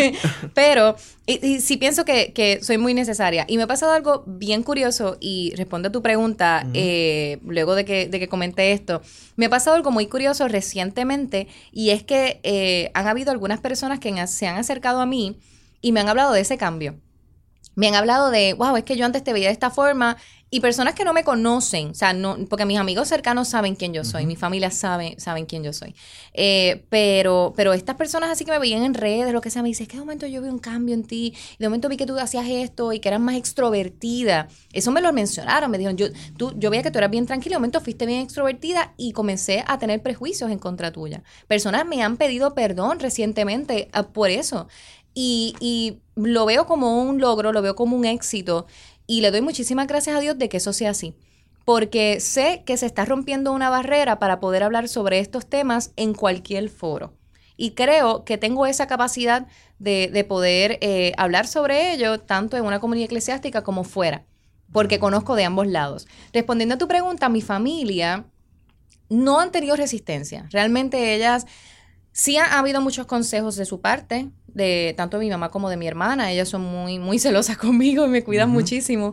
pero, y, y sí pienso que, que soy muy necesaria. Y me ha pasado algo bien curioso y respondo a tu pregunta, uh-huh. eh, luego de que, de que comenté esto. Me ha pasado algo muy curioso recientemente y es que eh, han habido algunas personas que se han acercado a mí y me han hablado de ese cambio. Me han hablado de, wow, es que yo antes te veía de esta forma. Y personas que no me conocen, o sea, no, porque mis amigos cercanos saben quién yo soy, uh-huh. mi familia sabe, saben quién yo soy. Eh, pero, pero estas personas así que me veían en redes, lo que sea, me dicen, es que de momento yo vi un cambio en ti, y de momento vi que tú hacías esto y que eras más extrovertida. Eso me lo mencionaron, me dijeron, yo, tú, yo veía que tú eras bien tranquila, de momento fuiste bien extrovertida y comencé a tener prejuicios en contra tuya. Personas me han pedido perdón recientemente uh, por eso. Y, y lo veo como un logro, lo veo como un éxito. Y le doy muchísimas gracias a Dios de que eso sea así. Porque sé que se está rompiendo una barrera para poder hablar sobre estos temas en cualquier foro. Y creo que tengo esa capacidad de, de poder eh, hablar sobre ello tanto en una comunidad eclesiástica como fuera. Porque conozco de ambos lados. Respondiendo a tu pregunta, mi familia no han tenido resistencia. Realmente ellas... Sí ha, ha habido muchos consejos de su parte, de tanto de mi mamá como de mi hermana. Ellas son muy, muy celosas conmigo y me cuidan uh-huh. muchísimo.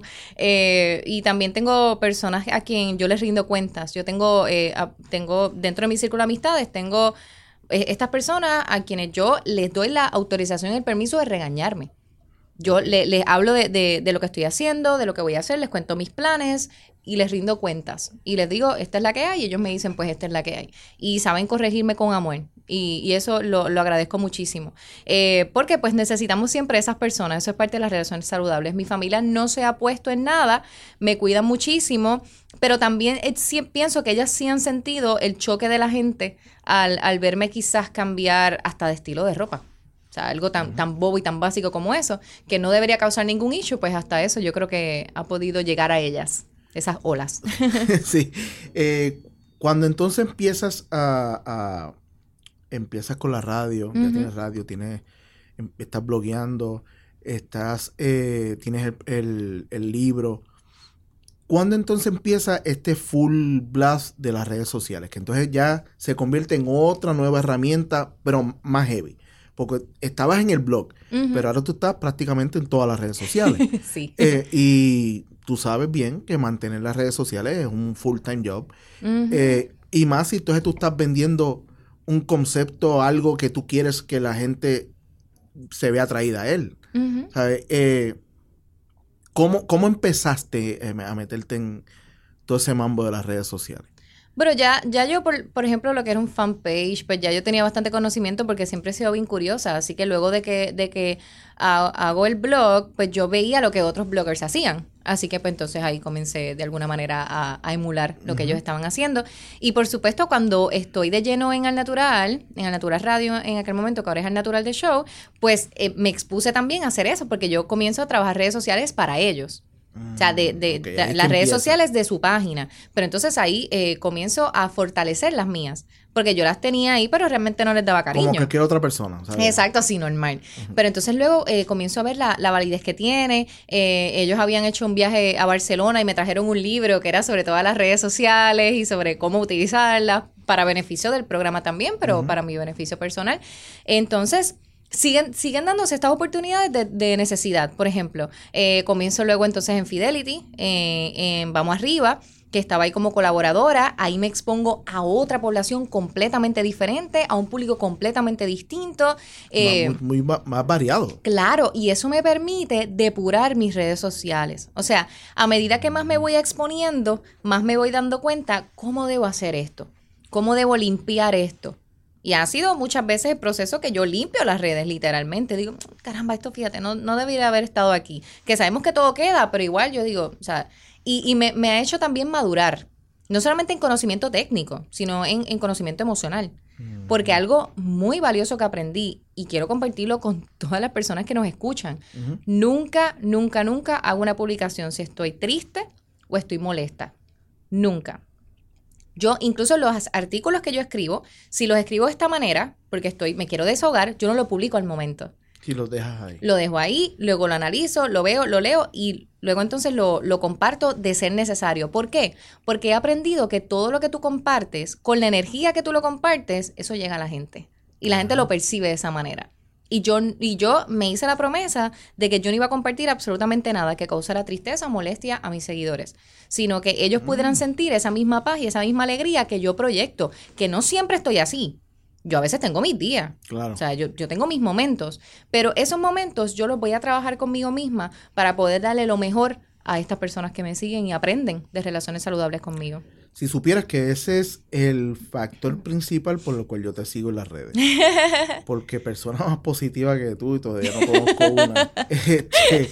Eh, y también tengo personas a quien yo les rindo cuentas. Yo tengo, eh, a, tengo dentro de mi círculo de amistades, tengo eh, estas personas a quienes yo les doy la autorización y el permiso de regañarme. Yo le, les hablo de, de, de lo que estoy haciendo, de lo que voy a hacer, les cuento mis planes y les rindo cuentas. Y les digo, esta es la que hay, y ellos me dicen, pues esta es la que hay. Y saben corregirme con amor. Y, y eso lo, lo agradezco muchísimo. Eh, porque pues necesitamos siempre esas personas. Eso es parte de las relaciones saludables. Mi familia no se ha puesto en nada, me cuidan muchísimo, pero también eh, sí, pienso que ellas sí han sentido el choque de la gente al, al verme quizás cambiar hasta de estilo de ropa. O sea, algo tan, tan bobo y tan básico como eso, que no debería causar ningún issue, pues hasta eso yo creo que ha podido llegar a ellas, esas olas. Sí. Eh, cuando entonces empiezas a, a empiezas con la radio, uh-huh. ya tienes radio, tienes, estás blogueando, estás, eh, tienes el, el, el libro. ¿Cuándo entonces empieza este full blast de las redes sociales? Que entonces ya se convierte en otra nueva herramienta, pero más heavy. Porque estabas en el blog, uh-huh. pero ahora tú estás prácticamente en todas las redes sociales. Sí. Eh, y tú sabes bien que mantener las redes sociales es un full-time job. Uh-huh. Eh, y más si entonces tú estás vendiendo un concepto, algo que tú quieres que la gente se vea atraída a él. Uh-huh. ¿Sabes? Eh, ¿cómo, ¿Cómo empezaste eh, a meterte en todo ese mambo de las redes sociales? Bueno, ya, ya yo, por, por ejemplo, lo que era un fanpage, pues ya yo tenía bastante conocimiento porque siempre he sido bien curiosa. Así que luego de que, de que ha, hago el blog, pues yo veía lo que otros bloggers hacían. Así que pues entonces ahí comencé de alguna manera a, a emular lo uh-huh. que ellos estaban haciendo. Y por supuesto, cuando estoy de lleno en Al Natural, en Al Natural Radio en aquel momento, que ahora es Al Natural The Show, pues eh, me expuse también a hacer eso porque yo comienzo a trabajar redes sociales para ellos. O sea, de, de, okay, de las redes sociales de su página. Pero entonces ahí eh, comienzo a fortalecer las mías. Porque yo las tenía ahí, pero realmente no les daba cariño. Como cualquier otra persona, ¿sabes? Exacto, así, normal. Uh-huh. Pero entonces luego eh, comienzo a ver la, la validez que tiene. Eh, ellos habían hecho un viaje a Barcelona y me trajeron un libro que era sobre todas las redes sociales y sobre cómo utilizarlas para beneficio del programa también, pero uh-huh. para mi beneficio personal. Entonces... Siguen, siguen dándose estas oportunidades de, de necesidad. Por ejemplo, eh, comienzo luego entonces en Fidelity, eh, en Vamos Arriba, que estaba ahí como colaboradora. Ahí me expongo a otra población completamente diferente, a un público completamente distinto. Eh, muy, muy más variado. Claro, y eso me permite depurar mis redes sociales. O sea, a medida que más me voy exponiendo, más me voy dando cuenta cómo debo hacer esto, cómo debo limpiar esto. Y ha sido muchas veces el proceso que yo limpio las redes, literalmente. Digo, caramba, esto fíjate, no, no debería haber estado aquí. Que sabemos que todo queda, pero igual yo digo, o sea, y, y me, me ha hecho también madurar. No solamente en conocimiento técnico, sino en, en conocimiento emocional. Mm. Porque algo muy valioso que aprendí, y quiero compartirlo con todas las personas que nos escuchan, uh-huh. nunca, nunca, nunca hago una publicación si estoy triste o estoy molesta. Nunca. Yo, incluso los artículos que yo escribo, si los escribo de esta manera, porque estoy, me quiero desahogar, yo no lo publico al momento. Si los dejas ahí. Lo dejo ahí, luego lo analizo, lo veo, lo leo y luego entonces lo, lo comparto de ser necesario. ¿Por qué? Porque he aprendido que todo lo que tú compartes, con la energía que tú lo compartes, eso llega a la gente. Y la gente lo percibe de esa manera. Y yo, y yo me hice la promesa de que yo no iba a compartir absolutamente nada que causara tristeza o molestia a mis seguidores, sino que ellos mm. pudieran sentir esa misma paz y esa misma alegría que yo proyecto, que no siempre estoy así. Yo a veces tengo mis días, claro. O sea, yo, yo tengo mis momentos, pero esos momentos yo los voy a trabajar conmigo misma para poder darle lo mejor a estas personas que me siguen y aprenden de relaciones saludables conmigo. Si supieras que ese es el factor principal por el cual yo te sigo en las redes. Porque persona más positiva que tú, y todavía no conozco una. Este,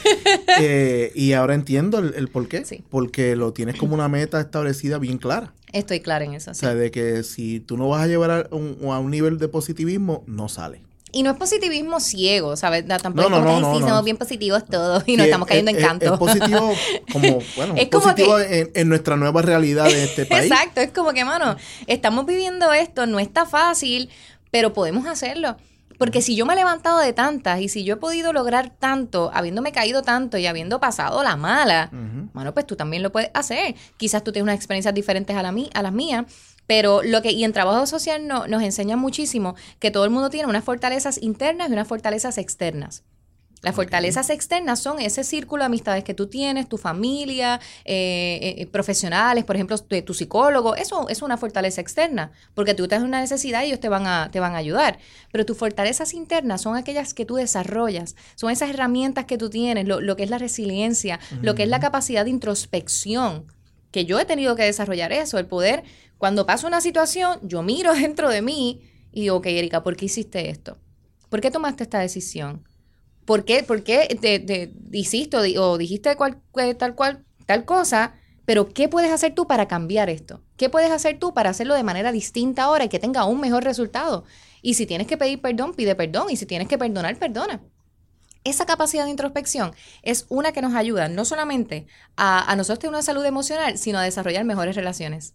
eh, y ahora entiendo el, el por qué. Sí. Porque lo tienes como una meta establecida bien clara. Estoy clara en eso, sí. O sea, de que si tú no vas a llevar a un, a un nivel de positivismo, no sale. Y no es positivismo ciego, ¿sabes? Tampoco no, es como no, que no, sí, no, somos no. bien positivos todos y sí, nos estamos cayendo es, en canto. Es, es positivo como, bueno, es es como positivo que, en, en nuestra nueva realidad de este país. Exacto, es como que, mano, estamos viviendo esto, no está fácil, pero podemos hacerlo. Porque si yo me he levantado de tantas y si yo he podido lograr tanto, habiéndome caído tanto y habiendo pasado la mala, uh-huh. bueno, pues tú también lo puedes hacer. Quizás tú tienes unas experiencias diferentes a, la mí, a las mías, pero lo que, y en trabajo social no, nos enseña muchísimo que todo el mundo tiene unas fortalezas internas y unas fortalezas externas. Las okay. fortalezas externas son ese círculo de amistades que tú tienes, tu familia, eh, eh, profesionales, por ejemplo, tu, tu psicólogo. Eso es una fortaleza externa, porque tú tienes una necesidad y ellos te van a, te van a ayudar. Pero tus fortalezas internas son aquellas que tú desarrollas, son esas herramientas que tú tienes, lo, lo que es la resiliencia, uh-huh. lo que es la capacidad de introspección, que yo he tenido que desarrollar eso, el poder, cuando pasa una situación, yo miro dentro de mí y digo, ok, Erika, ¿por qué hiciste esto? ¿Por qué tomaste esta decisión? ¿Por qué, por qué te, te hiciste o dijiste cual, tal cual, tal cosa? Pero ¿qué puedes hacer tú para cambiar esto? ¿Qué puedes hacer tú para hacerlo de manera distinta ahora y que tenga un mejor resultado? Y si tienes que pedir perdón, pide perdón. Y si tienes que perdonar, perdona. Esa capacidad de introspección es una que nos ayuda no solamente a, a nosotros tener una salud emocional, sino a desarrollar mejores relaciones.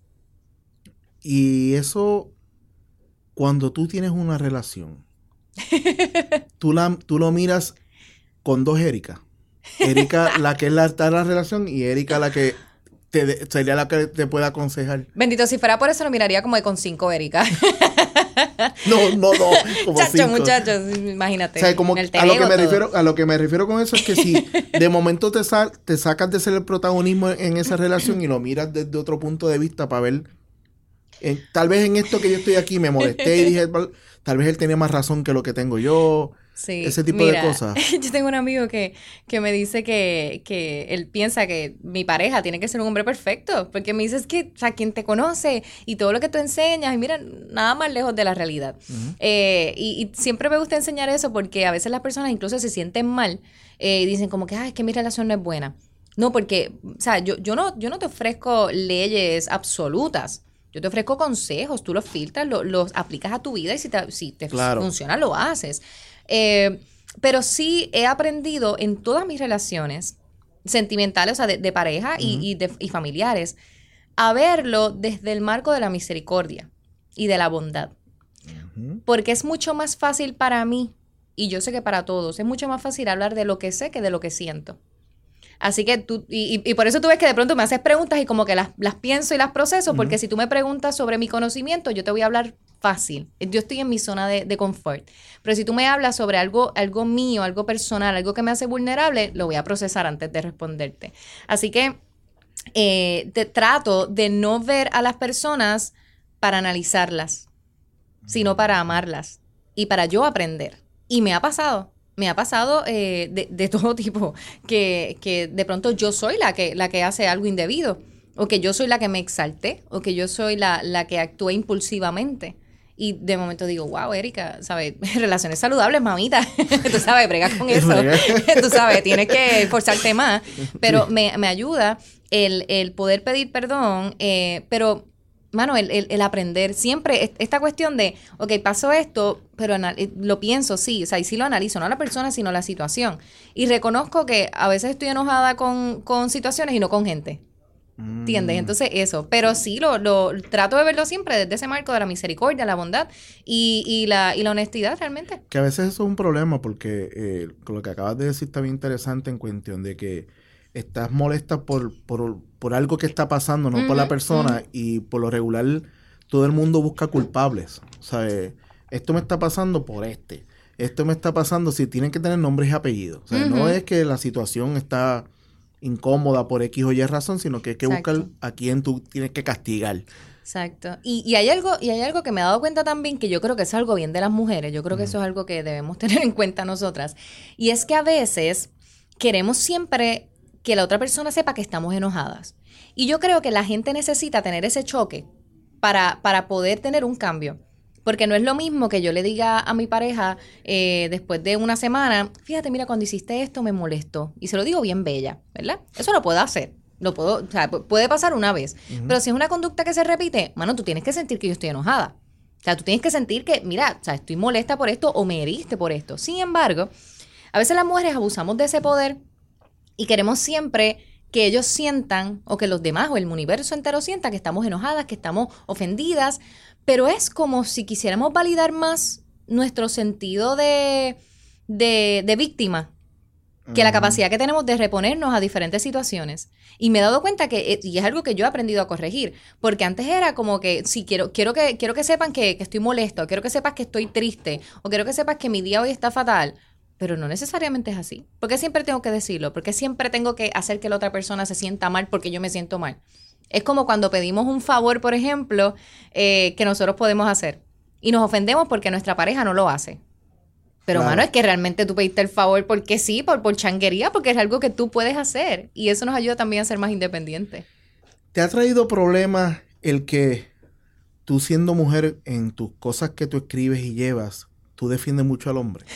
Y eso, cuando tú tienes una relación, tú, la, tú lo miras con dos Erika. Erika la que es la, está en la relación y Erika la que te de, sería la que te puede aconsejar. Bendito, si fuera por eso lo miraría como de con cinco Erika. No, no, no. Como Chacho, cinco. muchachos, imagínate. O sea, como el a lo que me refiero, a lo que me refiero con eso es que si de momento te, sa- te sacas de ser el protagonismo en esa relación y lo miras desde otro punto de vista para ver, eh, tal vez en esto que yo estoy aquí me molesté y dije, tal vez él tenía más razón que lo que tengo yo. Sí, ese tipo mira, de cosas. Yo tengo un amigo que, que me dice que, que él piensa que mi pareja tiene que ser un hombre perfecto, porque me dice, es que, o sea, quien te conoce y todo lo que tú enseñas, y mira, nada más lejos de la realidad. Uh-huh. Eh, y, y siempre me gusta enseñar eso porque a veces las personas incluso se sienten mal eh, y dicen como que, ay, es que mi relación no es buena. No, porque, o sea, yo, yo, no, yo no te ofrezco leyes absolutas. Yo te ofrezco consejos, tú los filtras, lo, los aplicas a tu vida y si te, si te claro. funciona, lo haces. Eh, pero sí he aprendido en todas mis relaciones sentimentales, o sea, de, de pareja uh-huh. y, y, de, y familiares, a verlo desde el marco de la misericordia y de la bondad. Uh-huh. Porque es mucho más fácil para mí, y yo sé que para todos, es mucho más fácil hablar de lo que sé que de lo que siento. Así que tú, y, y por eso tú ves que de pronto me haces preguntas y como que las, las pienso y las proceso, uh-huh. porque si tú me preguntas sobre mi conocimiento, yo te voy a hablar fácil. Yo estoy en mi zona de, de confort. Pero si tú me hablas sobre algo, algo mío, algo personal, algo que me hace vulnerable, lo voy a procesar antes de responderte. Así que eh, te trato de no ver a las personas para analizarlas, sino para amarlas y para yo aprender. Y me ha pasado. Me ha pasado eh, de, de todo tipo, que, que de pronto yo soy la que, la que hace algo indebido, o que yo soy la que me exalté, o que yo soy la, la que actúe impulsivamente. Y de momento digo, wow, Erika, ¿sabes? Relaciones saludables, mamita. Tú sabes, bregas con eso. Tú sabes, tienes que esforzarte más. Pero sí. me, me ayuda el, el poder pedir perdón, eh, pero... Mano, el, el, el aprender siempre, esta cuestión de, ok, pasó esto, pero anal- lo pienso, sí, o sea, y sí lo analizo, no la persona, sino la situación. Y reconozco que a veces estoy enojada con, con situaciones y no con gente. ¿Entiendes? Entonces eso, pero sí, lo, lo trato de verlo siempre desde ese marco de la misericordia, la bondad y, y, la, y la honestidad realmente. Que a veces eso es un problema porque eh, lo que acabas de decir está bien interesante en cuestión de que estás molesta por, por, por algo que está pasando, no uh-huh, por la persona, uh-huh. y por lo regular todo el mundo busca culpables. O sea, eh, esto me está pasando por este, esto me está pasando, si tienen que tener nombres y apellidos. O sea, uh-huh. no es que la situación está incómoda por X o Y razón, sino que hay que Exacto. buscar a quién tú tienes que castigar. Exacto. Y, y hay algo, y hay algo que me he dado cuenta también, que yo creo que es algo bien de las mujeres, yo creo uh-huh. que eso es algo que debemos tener en cuenta nosotras, y es que a veces queremos siempre que la otra persona sepa que estamos enojadas. Y yo creo que la gente necesita tener ese choque para, para poder tener un cambio. Porque no es lo mismo que yo le diga a mi pareja eh, después de una semana, fíjate, mira, cuando hiciste esto me molestó. Y se lo digo bien bella, ¿verdad? Eso lo puedo hacer. Lo puedo, o sea, puede pasar una vez. Uh-huh. Pero si es una conducta que se repite, mano, tú tienes que sentir que yo estoy enojada. O sea, tú tienes que sentir que, mira, o sea, estoy molesta por esto o me heriste por esto. Sin embargo, a veces las mujeres abusamos de ese poder y queremos siempre que ellos sientan, o que los demás, o el universo entero sienta que estamos enojadas, que estamos ofendidas, pero es como si quisiéramos validar más nuestro sentido de, de, de víctima que uh-huh. la capacidad que tenemos de reponernos a diferentes situaciones. Y me he dado cuenta que, y es algo que yo he aprendido a corregir, porque antes era como que, sí, quiero, quiero, que, quiero que sepan que, que estoy molesto, quiero que sepas que estoy triste, o quiero que sepas que mi día hoy está fatal. Pero no necesariamente es así. ¿Por qué siempre tengo que decirlo? ¿Por qué siempre tengo que hacer que la otra persona se sienta mal porque yo me siento mal? Es como cuando pedimos un favor, por ejemplo, eh, que nosotros podemos hacer. Y nos ofendemos porque nuestra pareja no lo hace. Pero, claro. mano, es que realmente tú pediste el favor porque sí, por, por changuería, porque es algo que tú puedes hacer. Y eso nos ayuda también a ser más independientes. ¿Te ha traído problemas el que tú, siendo mujer, en tus cosas que tú escribes y llevas, tú defiendes mucho al hombre?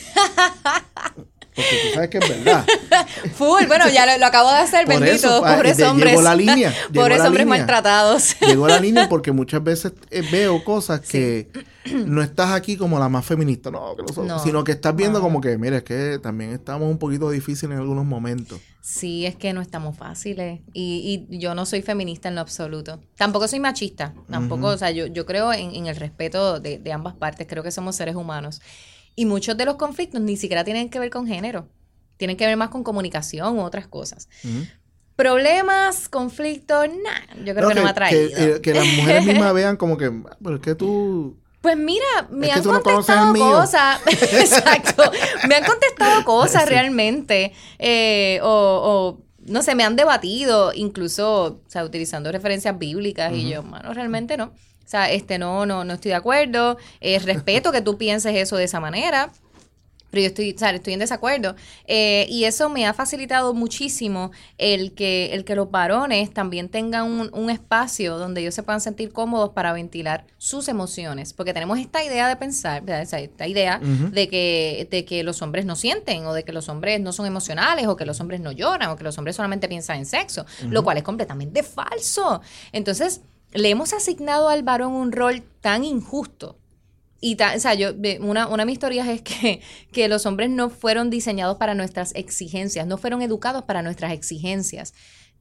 Porque tú sabes que es verdad. Full, bueno, ya lo, lo acabo de hacer, por bendito, eso, pobres de, hombres. Llegó la línea. Pobres hombres línea. maltratados. Llegó la línea porque muchas veces eh, veo cosas sí. que no estás aquí como la más feminista, no, que no, no sino que estás viendo no. como que, mira, es que también estamos un poquito difíciles en algunos momentos. Sí, es que no estamos fáciles. Y, y yo no soy feminista en lo absoluto. Tampoco soy machista. Tampoco, uh-huh. o sea, yo, yo creo en, en el respeto de, de ambas partes. Creo que somos seres humanos. Y muchos de los conflictos ni siquiera tienen que ver con género. Tienen que ver más con comunicación u otras cosas. Uh-huh. Problemas, conflictos, nah, yo creo no, que, que no me ha traído. Que, eh, que las mujeres mismas vean como que, pero es que tú... Pues mira, me es han contestado no cosas. Exacto. Me han contestado cosas sí. realmente. Eh, o, o, no sé, me han debatido, incluso, o sea, utilizando referencias bíblicas. Uh-huh. Y yo, mano, realmente no. O sea, este, no, no, no estoy de acuerdo. Eh, respeto que tú pienses eso de esa manera. Pero yo estoy, o sea, estoy en desacuerdo. Eh, y eso me ha facilitado muchísimo el que, el que los varones también tengan un, un espacio donde ellos se puedan sentir cómodos para ventilar sus emociones. Porque tenemos esta idea de pensar, ¿verdad? Esta, esta idea uh-huh. de que, de que los hombres no sienten, o de que los hombres no son emocionales, o que los hombres no lloran, o que los hombres solamente piensan en sexo, uh-huh. lo cual es completamente falso. Entonces, le hemos asignado al varón un rol tan injusto. Y ta, o sea, yo, una, una de mis teorías es que, que los hombres no fueron diseñados para nuestras exigencias, no fueron educados para nuestras exigencias,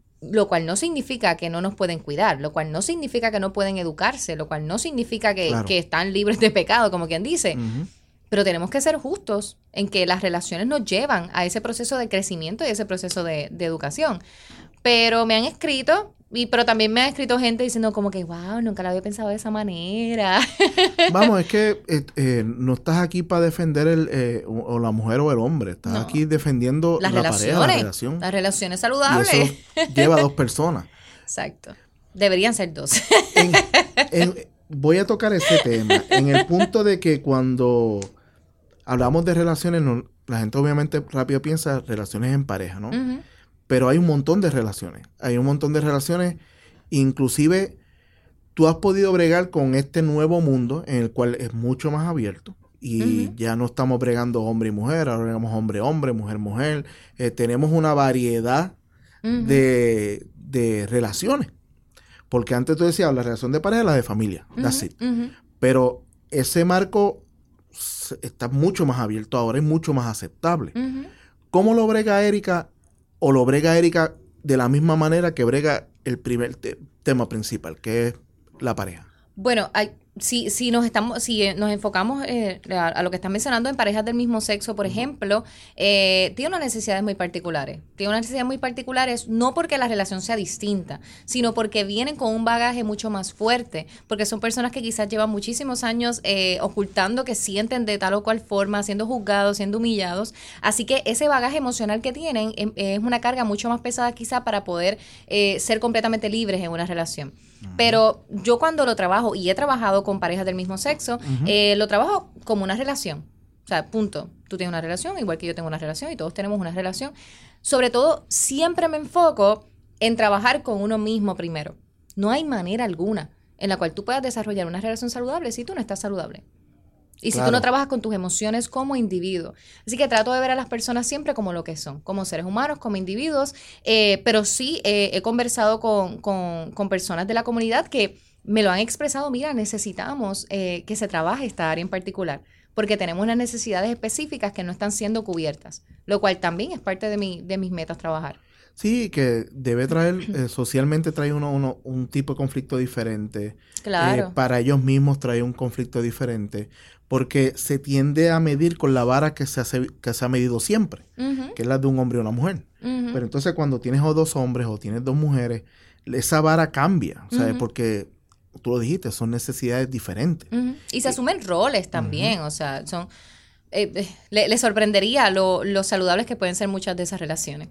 lo cual no significa que no nos pueden cuidar, lo cual no significa que no pueden educarse, lo cual no significa que, claro. que están libres de pecado, como quien dice. Uh-huh. Pero tenemos que ser justos en que las relaciones nos llevan a ese proceso de crecimiento y ese proceso de, de educación. Pero me han escrito... Y, pero también me ha escrito gente diciendo como que, wow, nunca lo había pensado de esa manera. Vamos, es que eh, eh, no estás aquí para defender el eh, o, o la mujer o el hombre. Estás no. aquí defendiendo las la relaciones, pareja, la relación. Las relaciones saludables. Y eso lleva a dos personas. Exacto. Deberían ser dos. En, en, voy a tocar ese tema. En el punto de que cuando hablamos de relaciones, no, la gente obviamente rápido piensa relaciones en pareja, ¿no? Uh-huh. Pero hay un montón de relaciones. Hay un montón de relaciones. Inclusive, tú has podido bregar con este nuevo mundo en el cual es mucho más abierto y uh-huh. ya no estamos bregando hombre y mujer, ahora bregamos hombre-hombre, mujer-mujer. Eh, tenemos una variedad uh-huh. de, de relaciones. Porque antes tú decías, la relación de pareja es la de familia, uh-huh. that's it. Uh-huh. Pero ese marco está mucho más abierto ahora, es mucho más aceptable. Uh-huh. ¿Cómo lo brega Erika o lo brega Erika de la misma manera que brega el primer te- tema principal, que es la pareja? Bueno, hay, si, si nos estamos, si nos enfocamos eh, a, a lo que están mencionando en parejas del mismo sexo, por uh-huh. ejemplo, eh, tiene unas necesidades muy particulares. Tiene unas necesidades muy particulares no porque la relación sea distinta, sino porque vienen con un bagaje mucho más fuerte, porque son personas que quizás llevan muchísimos años eh, ocultando que sienten de tal o cual forma, siendo juzgados, siendo humillados. Así que ese bagaje emocional que tienen eh, es una carga mucho más pesada quizá para poder eh, ser completamente libres en una relación. Uh-huh. Pero yo cuando lo trabajo, y he trabajado con parejas del mismo sexo, uh-huh. eh, lo trabajo como una relación. O sea, punto. Tú tienes una relación, igual que yo tengo una relación, y todos tenemos una relación. Sobre todo, siempre me enfoco en trabajar con uno mismo primero. No hay manera alguna en la cual tú puedas desarrollar una relación saludable si tú no estás saludable. Y claro. si tú no trabajas con tus emociones como individuo. Así que trato de ver a las personas siempre como lo que son, como seres humanos, como individuos. Eh, pero sí eh, he conversado con, con, con personas de la comunidad que me lo han expresado. Mira, necesitamos eh, que se trabaje esta área en particular, porque tenemos unas necesidades específicas que no están siendo cubiertas, lo cual también es parte de, mi, de mis metas trabajar. Sí, que debe traer, eh, socialmente trae uno, uno un tipo de conflicto diferente. Claro. Eh, para ellos mismos trae un conflicto diferente, porque se tiende a medir con la vara que se, hace, que se ha medido siempre, uh-huh. que es la de un hombre y una mujer. Uh-huh. Pero entonces cuando tienes o dos hombres o tienes dos mujeres, esa vara cambia, ¿sabes? Uh-huh. Porque tú lo dijiste, son necesidades diferentes. Uh-huh. Y se asumen roles también, uh-huh. o sea, son eh, eh, le, le sorprendería lo, lo saludables que pueden ser muchas de esas relaciones.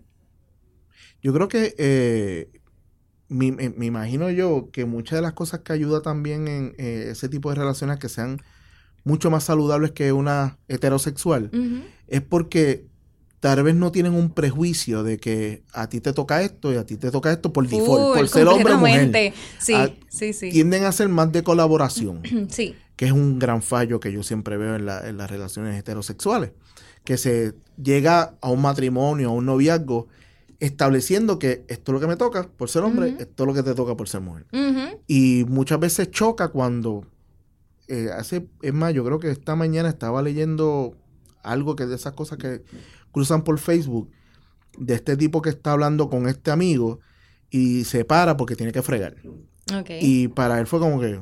Yo creo que, eh, me, me imagino yo que muchas de las cosas que ayuda también en eh, ese tipo de relaciones que sean mucho más saludables que una heterosexual, uh-huh. es porque tal vez no tienen un prejuicio de que a ti te toca esto y a ti te toca esto por default, Uy, por ser hombre o mujer. Sí, a, sí, sí. Tienden a ser más de colaboración, sí. que es un gran fallo que yo siempre veo en, la, en las relaciones heterosexuales, que se llega a un matrimonio, a un noviazgo, estableciendo que esto es lo que me toca por ser hombre, uh-huh. esto es lo que te toca por ser mujer. Uh-huh. Y muchas veces choca cuando, eh, hace, es más, yo creo que esta mañana estaba leyendo algo que es de esas cosas que cruzan por Facebook, de este tipo que está hablando con este amigo y se para porque tiene que fregar. Okay. Y para él fue como que...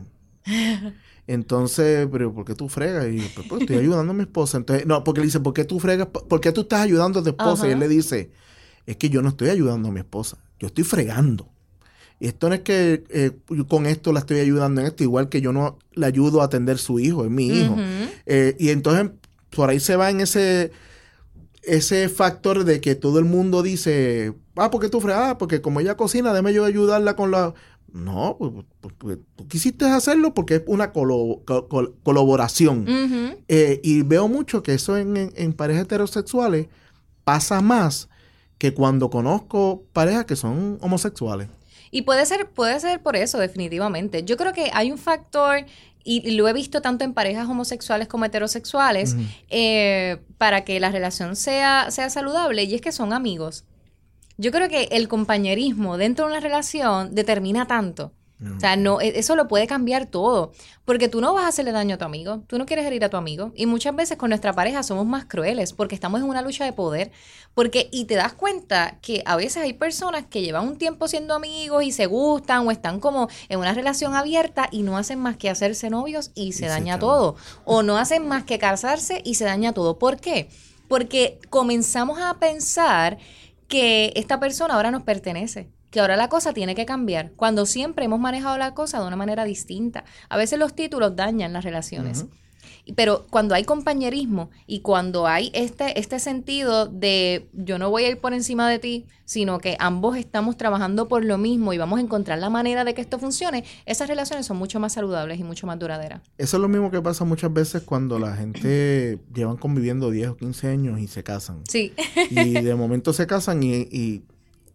Entonces, pero ¿por qué tú fregas? Y pues, pues estoy ayudando a mi esposa. Entonces, no, porque le dice, ¿por qué tú fregas? ¿Por qué tú estás ayudando a tu esposa? Uh-huh. Y él le dice... Es que yo no estoy ayudando a mi esposa, yo estoy fregando. Y esto no es que eh, con esto la estoy ayudando en esto, igual que yo no le ayudo a atender su hijo, es mi hijo. Uh-huh. Eh, y entonces por ahí se va en ese, ese factor de que todo el mundo dice, ah, ¿por qué tú fregas? Ah, porque como ella cocina, déjame yo ayudarla con la... No, pues, pues, pues tú quisiste hacerlo porque es una colo- col- colaboración. Uh-huh. Eh, y veo mucho que eso en, en, en parejas heterosexuales pasa más que cuando conozco parejas que son homosexuales. Y puede ser, puede ser por eso, definitivamente. Yo creo que hay un factor, y, y lo he visto tanto en parejas homosexuales como heterosexuales, uh-huh. eh, para que la relación sea, sea saludable, y es que son amigos. Yo creo que el compañerismo dentro de una relación determina tanto. No. O sea, no, eso lo puede cambiar todo, porque tú no vas a hacerle daño a tu amigo, tú no quieres herir a tu amigo, y muchas veces con nuestra pareja somos más crueles porque estamos en una lucha de poder, porque y te das cuenta que a veces hay personas que llevan un tiempo siendo amigos y se gustan o están como en una relación abierta y no hacen más que hacerse novios y se y daña se todo, o no hacen más que casarse y se daña todo. ¿Por qué? Porque comenzamos a pensar que esta persona ahora nos pertenece, que ahora la cosa tiene que cambiar, cuando siempre hemos manejado la cosa de una manera distinta. A veces los títulos dañan las relaciones. Uh-huh. Pero cuando hay compañerismo y cuando hay este, este sentido de yo no voy a ir por encima de ti, sino que ambos estamos trabajando por lo mismo y vamos a encontrar la manera de que esto funcione, esas relaciones son mucho más saludables y mucho más duraderas. Eso es lo mismo que pasa muchas veces cuando la gente llevan conviviendo diez o quince años y se casan. Sí. Y de momento se casan y... y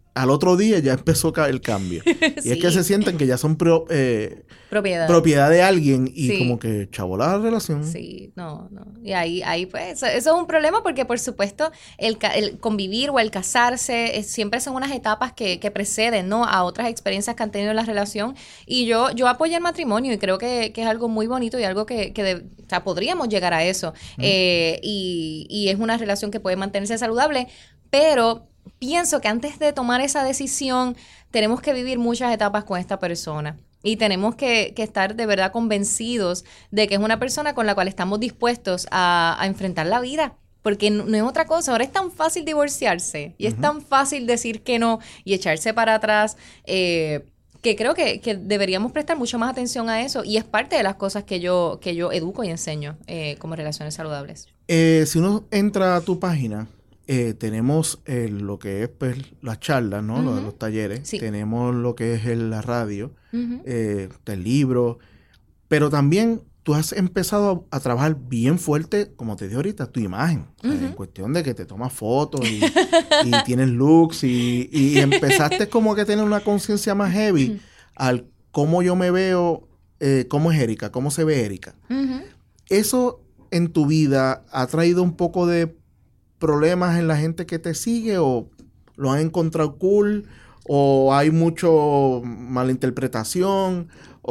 al otro día ya empezó el cambio. Y sí. es que se sienten que ya son pro, eh, propiedad. propiedad de alguien y sí. como que chavolá la relación. Sí, no, no. Y ahí, ahí pues, eso, eso es un problema porque, por supuesto, el, el convivir o el casarse es, siempre son unas etapas que, que preceden, ¿no? A otras experiencias que han tenido en la relación. Y yo, yo apoyo el matrimonio y creo que, que es algo muy bonito y algo que, que de, o sea, podríamos llegar a eso. Mm. Eh, y, y es una relación que puede mantenerse saludable, pero pienso que antes de tomar esa decisión tenemos que vivir muchas etapas con esta persona y tenemos que, que estar de verdad convencidos de que es una persona con la cual estamos dispuestos a, a enfrentar la vida, porque no, no es otra cosa. Ahora es tan fácil divorciarse y uh-huh. es tan fácil decir que no y echarse para atrás, eh, que creo que, que deberíamos prestar mucho más atención a eso y es parte de las cosas que yo, que yo educo y enseño eh, como relaciones saludables. Eh, si uno entra a tu página, Eh, tenemos eh, lo que es pues, las charlas, ¿no? Uh-huh. Los, los talleres. Sí. Tenemos lo que es el, la radio, uh-huh. eh, el libro. Pero también tú has empezado a, a trabajar bien fuerte, como te dije ahorita, tu imagen. Uh-huh. O sea, en cuestión de que te tomas fotos y, y tienes looks y, y empezaste como que a tener una conciencia más heavy uh-huh. al cómo yo me veo, eh, cómo es Erika, cómo se ve Erika. Uh-huh. Eso en tu vida ha traído un poco de problemas en la gente que te sigue o lo han encontrado cool o hay mucho malinterpretación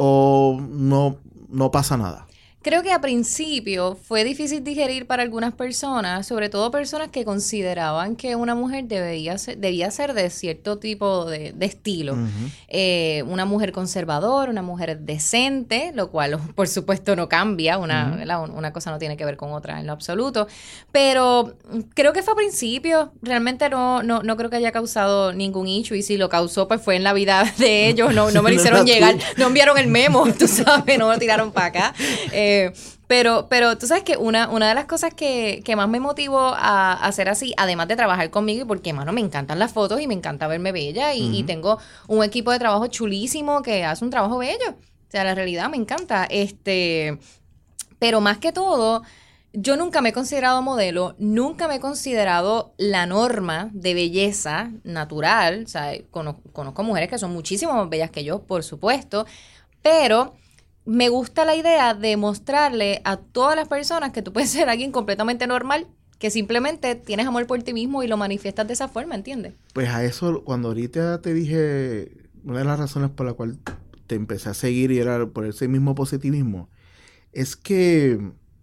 o no, no pasa nada? Creo que a principio fue difícil digerir para algunas personas, sobre todo personas que consideraban que una mujer debía ser, debía ser de cierto tipo de, de estilo. Uh-huh. Eh, una mujer conservadora, una mujer decente, lo cual por supuesto no cambia, una, uh-huh. una cosa no tiene que ver con otra en lo absoluto. Pero creo que fue a principio, realmente no, no, no creo que haya causado ningún issue y si lo causó pues fue en la vida de ellos, no, no me lo hicieron llegar, no enviaron el memo, tú sabes, no lo tiraron para acá. Eh, Eh, pero, pero tú sabes que una, una de las cosas que, que más me motivó a, a hacer así, además de trabajar conmigo, y porque, mano, me encantan las fotos y me encanta verme bella y, uh-huh. y tengo un equipo de trabajo chulísimo que hace un trabajo bello. O sea, la realidad me encanta. Este, pero más que todo, yo nunca me he considerado modelo, nunca me he considerado la norma de belleza natural. O sea, conozco, conozco mujeres que son muchísimo más bellas que yo, por supuesto, pero me gusta la idea de mostrarle a todas las personas que tú puedes ser alguien completamente normal, que simplemente tienes amor por ti mismo y lo manifiestas de esa forma, ¿entiendes? Pues a eso, cuando ahorita te dije, una de las razones por la cual te empecé a seguir y era por ese mismo positivismo, es que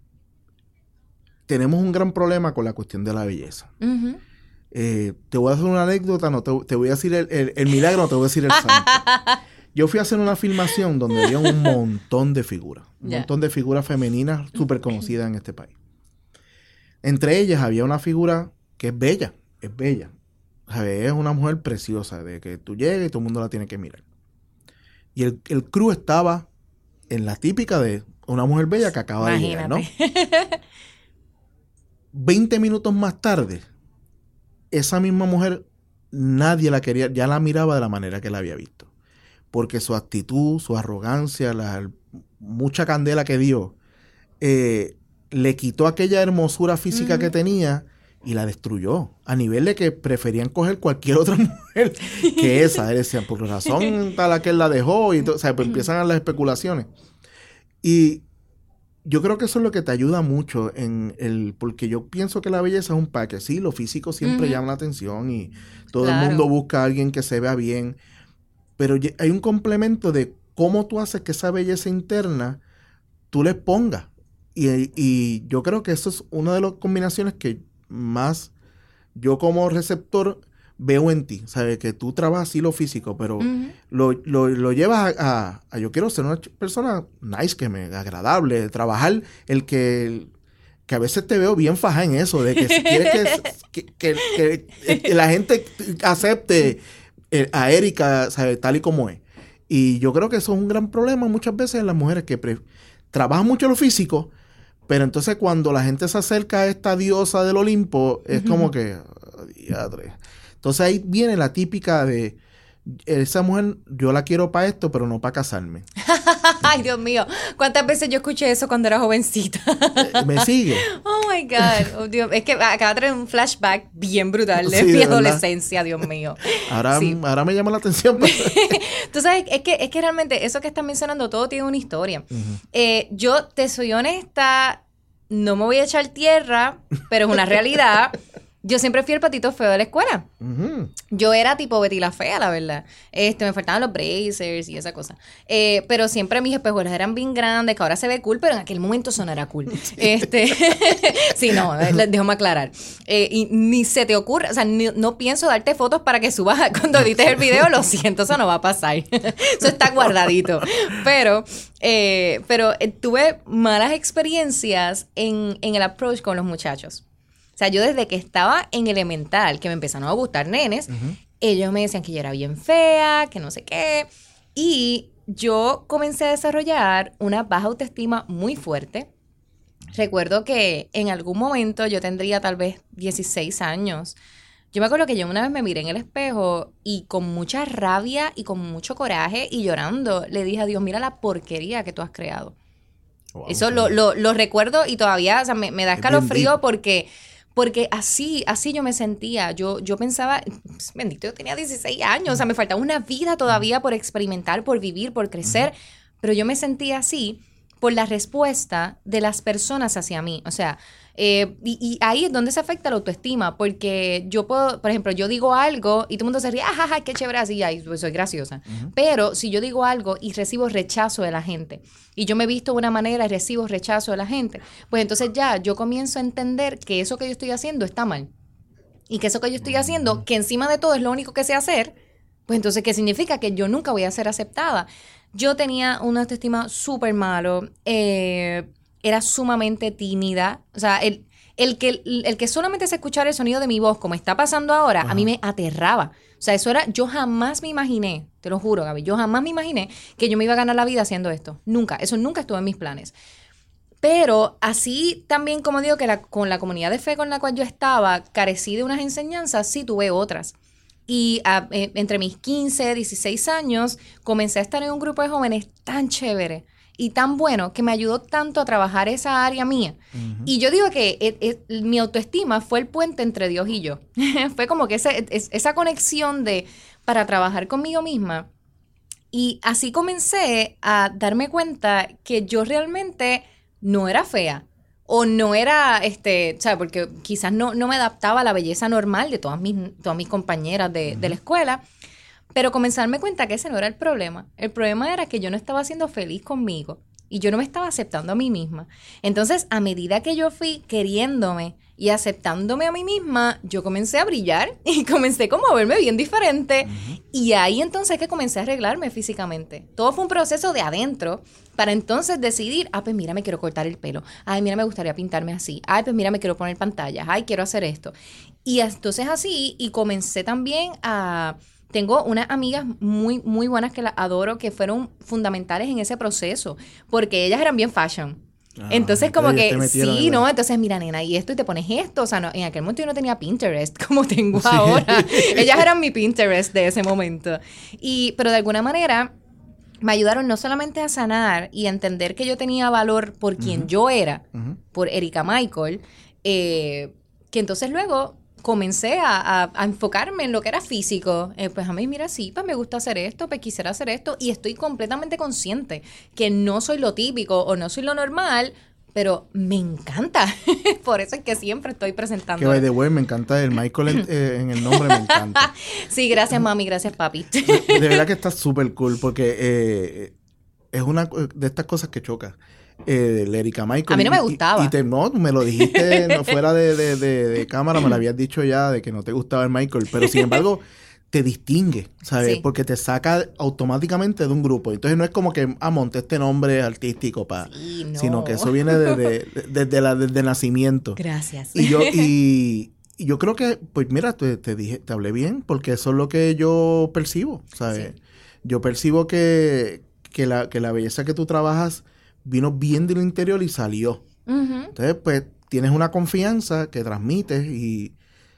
tenemos un gran problema con la cuestión de la belleza. Uh-huh. Eh, te voy a hacer una anécdota, no te, te voy a decir el, el, el milagro, no te voy a decir el santo. Yo fui a hacer una filmación donde había un montón de figuras, un yeah. montón de figuras femeninas súper conocidas en este país. Entre ellas había una figura que es bella, es bella. O sea, es una mujer preciosa, de que tú llegas y todo el mundo la tiene que mirar. Y el, el crew estaba en la típica de una mujer bella que acaba Imagínate. de llegar, ¿no? Veinte minutos más tarde, esa misma mujer, nadie la quería, ya la miraba de la manera que la había visto. Porque su actitud, su arrogancia, la mucha candela que dio, eh, le quitó aquella hermosura física uh-huh. que tenía y la destruyó. A nivel de que preferían coger cualquier otra mujer que esa. Decían, por razón tal a que él la dejó. Y o sea, pues empiezan las especulaciones. Y yo creo que eso es lo que te ayuda mucho en el... Porque yo pienso que la belleza es un paquete. Sí, lo físico siempre uh-huh. llama la atención y todo claro. el mundo busca a alguien que se vea bien. Pero hay un complemento de cómo tú haces que esa belleza interna tú le pongas. Y, y yo creo que eso es una de las combinaciones que más yo como receptor veo en ti. ¿Sabes? Que tú trabajas así lo físico, pero uh-huh. lo, lo, lo llevas a, a, a... Yo quiero ser una persona nice, que me agradable. Trabajar el que... que a veces te veo bien faja en eso. De que si quieres que, que, que, que, que la gente acepte... a Erika, ¿sabe? Tal y como es. Y yo creo que eso es un gran problema muchas veces en las mujeres que pre- trabajan mucho lo físico, pero entonces cuando la gente se acerca a esta diosa del Olimpo, es uh-huh. como que... Oh, diadre. Entonces ahí viene la típica de... esa mujer yo la quiero para esto, pero no para casarme. Ay, Dios mío. ¿Cuántas veces yo escuché eso cuando era jovencita? ¿Me sigue? Oh, my God. Oh, Dios. Es que acaba de traer un flashback bien brutal de Sí, mi de verdad. adolescencia, Dios mío. Ahora, Sí. ahora me llama la atención. Tú sabes, es que, es que realmente eso que estás mencionando, todo tiene una historia. Uh-huh. Eh, yo te soy honesta, no me voy a echar tierra, pero es una realidad. Yo siempre fui el patito feo de la escuela. Uh-huh. Yo era tipo Betty la fea, la verdad. Este, me faltaban los bracers y esa cosa. Eh, pero siempre mis espejuelos eran bien grandes, que ahora se ve cool, pero en aquel momento eso no era cool. Este, sí, no, déjame aclarar. Eh, y ni se te ocurre, o sea, ni, no pienso darte fotos para que subas cuando edites el video, lo siento, eso no va a pasar. Eso está guardadito. Pero, eh, pero eh, tuve malas experiencias en, en el approach con los muchachos. O sea, yo desde que estaba en elemental, que me empezaron a gustar nenes, uh-huh. ellos me decían que yo era bien fea, que no sé qué. Y yo comencé a desarrollar una baja autoestima muy fuerte. Recuerdo que en algún momento yo tendría tal vez dieciséis años. Yo me acuerdo que yo una vez me miré en el espejo y con mucha rabia y con mucho coraje y llorando le dije a Dios, mira la porquería que tú has creado. Wow, Eso lo, lo, lo recuerdo y todavía, o sea, me, me da escalofrío porque... Porque así, así yo me sentía. Yo, yo pensaba, bendito, yo tenía dieciséis años. O sea, me faltaba una vida todavía por experimentar, por vivir, por crecer. Pero yo me sentía así por la respuesta de las personas hacia mí. O sea, eh, y, y ahí es donde se afecta la autoestima. Porque yo puedo, por ejemplo, yo digo algo y todo el mundo se ríe, ajaja, qué chévere así, ay, pues soy graciosa. Uh-huh. Pero si yo digo algo y recibo rechazo de la gente, y yo me he visto de una manera y recibo rechazo de la gente, pues entonces ya yo comienzo a entender que eso que yo estoy haciendo está mal. Y que eso que yo estoy haciendo, que encima de todo es lo único que sé hacer, pues entonces, ¿qué significa? Que yo nunca voy a ser aceptada. Yo tenía una autoestima súper malo, eh, era sumamente tímida, o sea, el, el, que, el, el que solamente se escuchara el sonido de mi voz, como está pasando ahora, uh-huh. a mí me aterraba. O sea, eso era, yo jamás me imaginé, te lo juro, Gaby, yo jamás me imaginé que yo me iba a ganar la vida haciendo esto. Nunca, eso nunca estuvo en mis planes. Pero así también, como digo, que la, con la comunidad de fe con la cual yo estaba, carecí de unas enseñanzas, sí tuve otras. Y a, eh, entre mis quince, dieciséis años, comencé a estar en un grupo de jóvenes tan chévere y tan bueno que me ayudó tanto a trabajar esa área mía. Uh-huh. Y yo digo que it, it, mi autoestima fue el puente entre Dios y yo. Fue como que ese, es, esa conexión de para trabajar conmigo misma. Y así comencé a darme cuenta que yo realmente no era fea. O no era, este, ¿sabes? Porque quizás no, no me adaptaba a la belleza normal de todas mis, todas mis compañeras de, uh-huh. de la escuela. Pero comencé a darme cuenta que ese no era el problema. El problema era que yo no estaba siendo feliz conmigo. Y yo no me estaba aceptando a mí misma. Entonces, a medida que yo fui queriéndome y aceptándome a mí misma, yo comencé a brillar y comencé como a verme bien diferente. Uh-huh. Y ahí entonces que comencé a arreglarme físicamente. Todo fue un proceso de adentro para entonces decidir, ah, pues mira, me quiero cortar el pelo. Ay, mira, me gustaría pintarme así. Ay, pues mira, me quiero poner pantallas. Ay, quiero hacer esto. Y entonces así, y comencé también a... Tengo unas amigas muy, muy buenas que las adoro, que fueron fundamentales en ese proceso, porque ellas eran bien fashion. Ah, entonces, como que, sí, ¿no? Entonces, mira, nena, y esto, y te pones esto. O sea, no, en aquel momento yo no tenía Pinterest como tengo sí. ahora. Ellas eran mi Pinterest de ese momento. Y, pero de alguna manera me ayudaron no solamente a sanar y a entender que yo tenía valor por quien uh-huh. yo era, uh-huh. por Erika Michael, eh, que entonces luego comencé a, a, a enfocarme en lo que era físico. Eh, pues a mí, mira, sí, pues me gusta hacer esto, pues quisiera hacer esto, y estoy completamente consciente que no soy lo típico o no soy lo normal, pero me encanta. Por eso es que siempre estoy presentando. Que by the way, me encanta el Michael en, eh, en el nombre, me encanta. Sí, gracias mami, gracias papi. De, de verdad que está súper cool, porque eh, es una de estas cosas que choca. Eh, Erika Michael. A mí no me gustaba. Y, y te, no, me lo dijiste no, fuera de, de, de, de cámara, me lo habías dicho ya de que no te gustaba el Michael, pero sin embargo te distingue, ¿sabes? Sí. Porque te saca automáticamente de un grupo. Entonces no es como que, ah, monté este nombre artístico, pa, sí, no. sino que eso viene desde de, de, de la, desde nacimiento. Gracias. Y yo, y, y yo creo que, pues mira, te, te dije, te hablé bien, porque eso es lo que yo percibo, ¿sabes? Sí. Yo percibo que, que, la, que la belleza que tú trabajas vino bien del interior y salió. Uh-huh. Entonces, pues, tienes una confianza que transmites y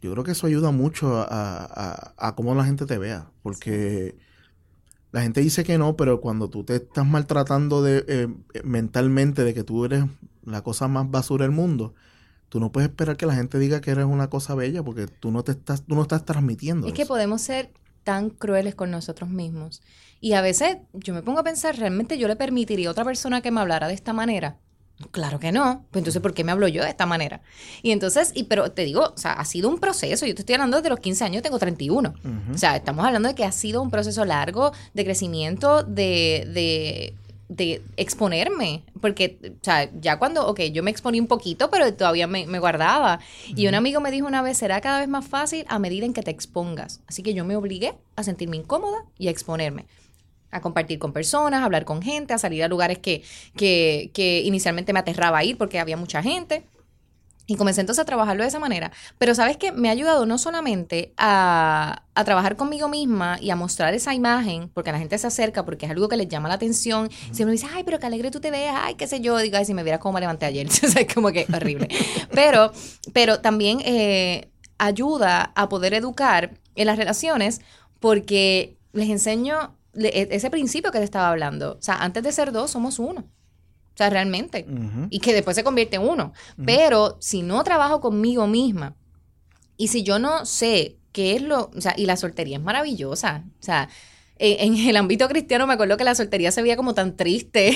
yo creo que eso ayuda mucho a, a, a cómo la gente te vea, porque la gente dice que no, pero cuando tú te estás maltratando de, eh, mentalmente de que tú eres la cosa más basura del mundo, tú no puedes esperar que la gente diga que eres una cosa bella, porque tú no te estás, tú no estás transmitiendo Es eso. que podemos ser tan crueles con nosotros mismos. Y a veces yo me pongo a pensar, ¿realmente yo le permitiría a otra persona que me hablara de esta manera? Claro que no. Pues entonces, ¿por qué me hablo yo de esta manera? Y entonces, y pero te digo, o sea, ha sido un proceso. Yo te estoy hablando desde los quince años, tengo treinta y uno. Uh-huh. O sea, estamos hablando de que ha sido un proceso largo de crecimiento, de... de de exponerme, porque, o sea, ya cuando, ok, yo me exponí un poquito, pero todavía me, me guardaba. Uh-huh. Y un amigo me dijo una vez, será cada vez más fácil a medida en que te expongas. Así que yo me obligué a sentirme incómoda y a exponerme, a compartir con personas, a hablar con gente, a salir a lugares que, que, que inicialmente me aterraba ir porque había mucha gente. Y comencé entonces a trabajarlo de esa manera. Pero ¿sabes qué? Me ha ayudado no solamente a, a trabajar conmigo misma y a mostrar esa imagen, porque la gente se acerca, porque es algo que les llama la atención. Uh-huh. Siempre me dice, ay, pero qué alegre tú te ves, ay, qué sé yo. Digo, ay, si me vieras cómo me levanté ayer. O sea, es como que horrible. pero, pero también eh, ayuda a poder educar en las relaciones, porque les enseño le, ese principio que te estaba hablando. O sea, antes de ser dos, somos uno. O sea, realmente. Uh-huh. Y que después se convierte en uno. Uh-huh. Pero si no trabajo conmigo misma y si yo no sé qué es lo... O sea, y la soltería es maravillosa. O sea, en, en el ámbito cristiano me acuerdo que la soltería se veía como tan triste.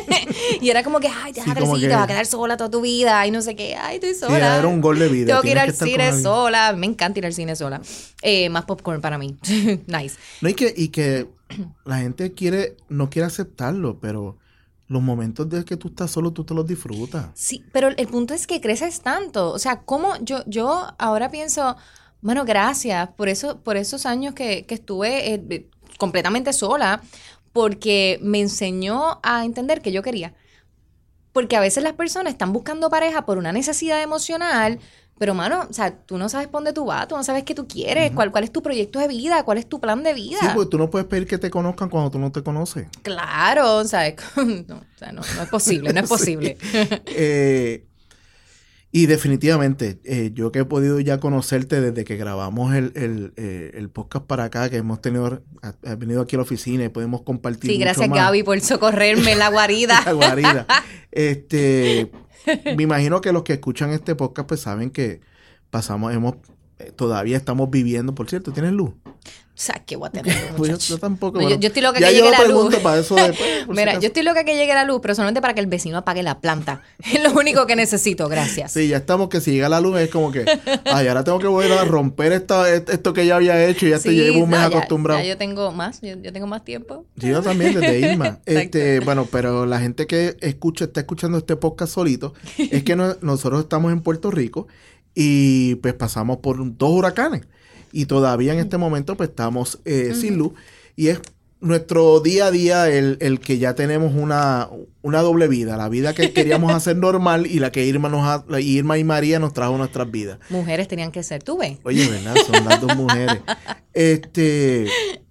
y era como que, ay, ya, sí, sí, te vas a quedar sola toda tu vida. Ay, no sé qué. Ay, estoy sola. Sí, era un gol de vida. Tengo que ir al cine sola. Me encanta ir al cine sola. Eh, más popcorn para mí. Nice. No, y que, y que la gente quiere no quiere aceptarlo, pero... Los momentos de que tú estás solo, tú te los disfrutas. Sí, pero el punto es que creces tanto. O sea, ¿cómo? Yo, yo ahora pienso, bueno, gracias por eso, por esos años que, que estuve eh, completamente sola, porque me enseñó a entender que yo quería. Porque a veces las personas están buscando pareja por una necesidad emocional, pero, mano, o sea, tú no sabes por dónde tú vas, tú no sabes qué tú quieres, uh-huh. cuál, cuál es tu proyecto de vida, cuál es tu plan de vida. Sí, porque tú no puedes pedir que te conozcan cuando tú no te conoces. Claro, ¿sabes? No, o sea, no, no es posible, no es posible. sí. eh, y definitivamente, eh, yo que he podido ya conocerte desde que grabamos el, el, eh, el podcast para acá, que hemos tenido, has venido aquí a la oficina y podemos compartir Sí, mucho gracias más. Gaby por socorrerme en la guarida. la guarida. Este... Me imagino que los que escuchan este podcast pues saben que pasamos, hemos, eh, todavía estamos viviendo. Por cierto, ¿tienes luz? O sea, ¿qué voy a tener luz, pues yo, yo tampoco. No, bueno, yo, yo estoy loca ya que llegue la luz. Para eso después, Mira, si yo estoy loca que llegue la luz, pero solamente para que el vecino apague la planta. Es lo único que necesito, gracias. Sí, ya estamos que si llega la luz es como que, ay, ahora tengo que volver a romper esta, esto que ya había hecho y ya sí, te llevo un mes no, ya, acostumbrado. Ya yo tengo más, yo, yo tengo más tiempo. Sí, yo también, desde Irma. este, bueno, pero la gente que escucha, está escuchando este podcast solito, es que no, nosotros estamos en Puerto Rico y pues pasamos por dos huracanes. Y todavía en este momento pues estamos eh, uh-huh. sin luz. Y es nuestro día a día el, el que ya tenemos una, una doble vida. La vida que queríamos hacer normal y la que Irma, nos ha, Irma y María nos trajo nuestras vidas. Mujeres tenían que ser, tú ves. Oye, ¿verdad? Son las dos mujeres. Este,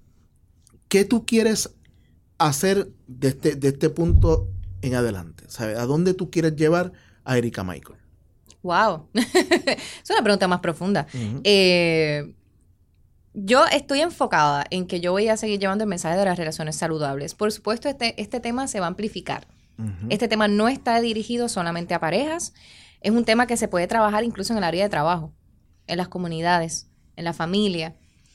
¿qué tú quieres hacer de este, de este punto en adelante? ¿Sabes? ¿A dónde tú quieres llevar a Erika Michael? Wow. Es una pregunta más profunda. Uh-huh. Eh... Yo estoy enfocada en que yo voy a seguir llevando el mensaje de las relaciones saludables. Por supuesto, este, este tema se va a amplificar. Uh-huh. Este tema no está dirigido solamente a parejas. Es un tema que se puede trabajar incluso en el área de trabajo, en las comunidades, en la familia.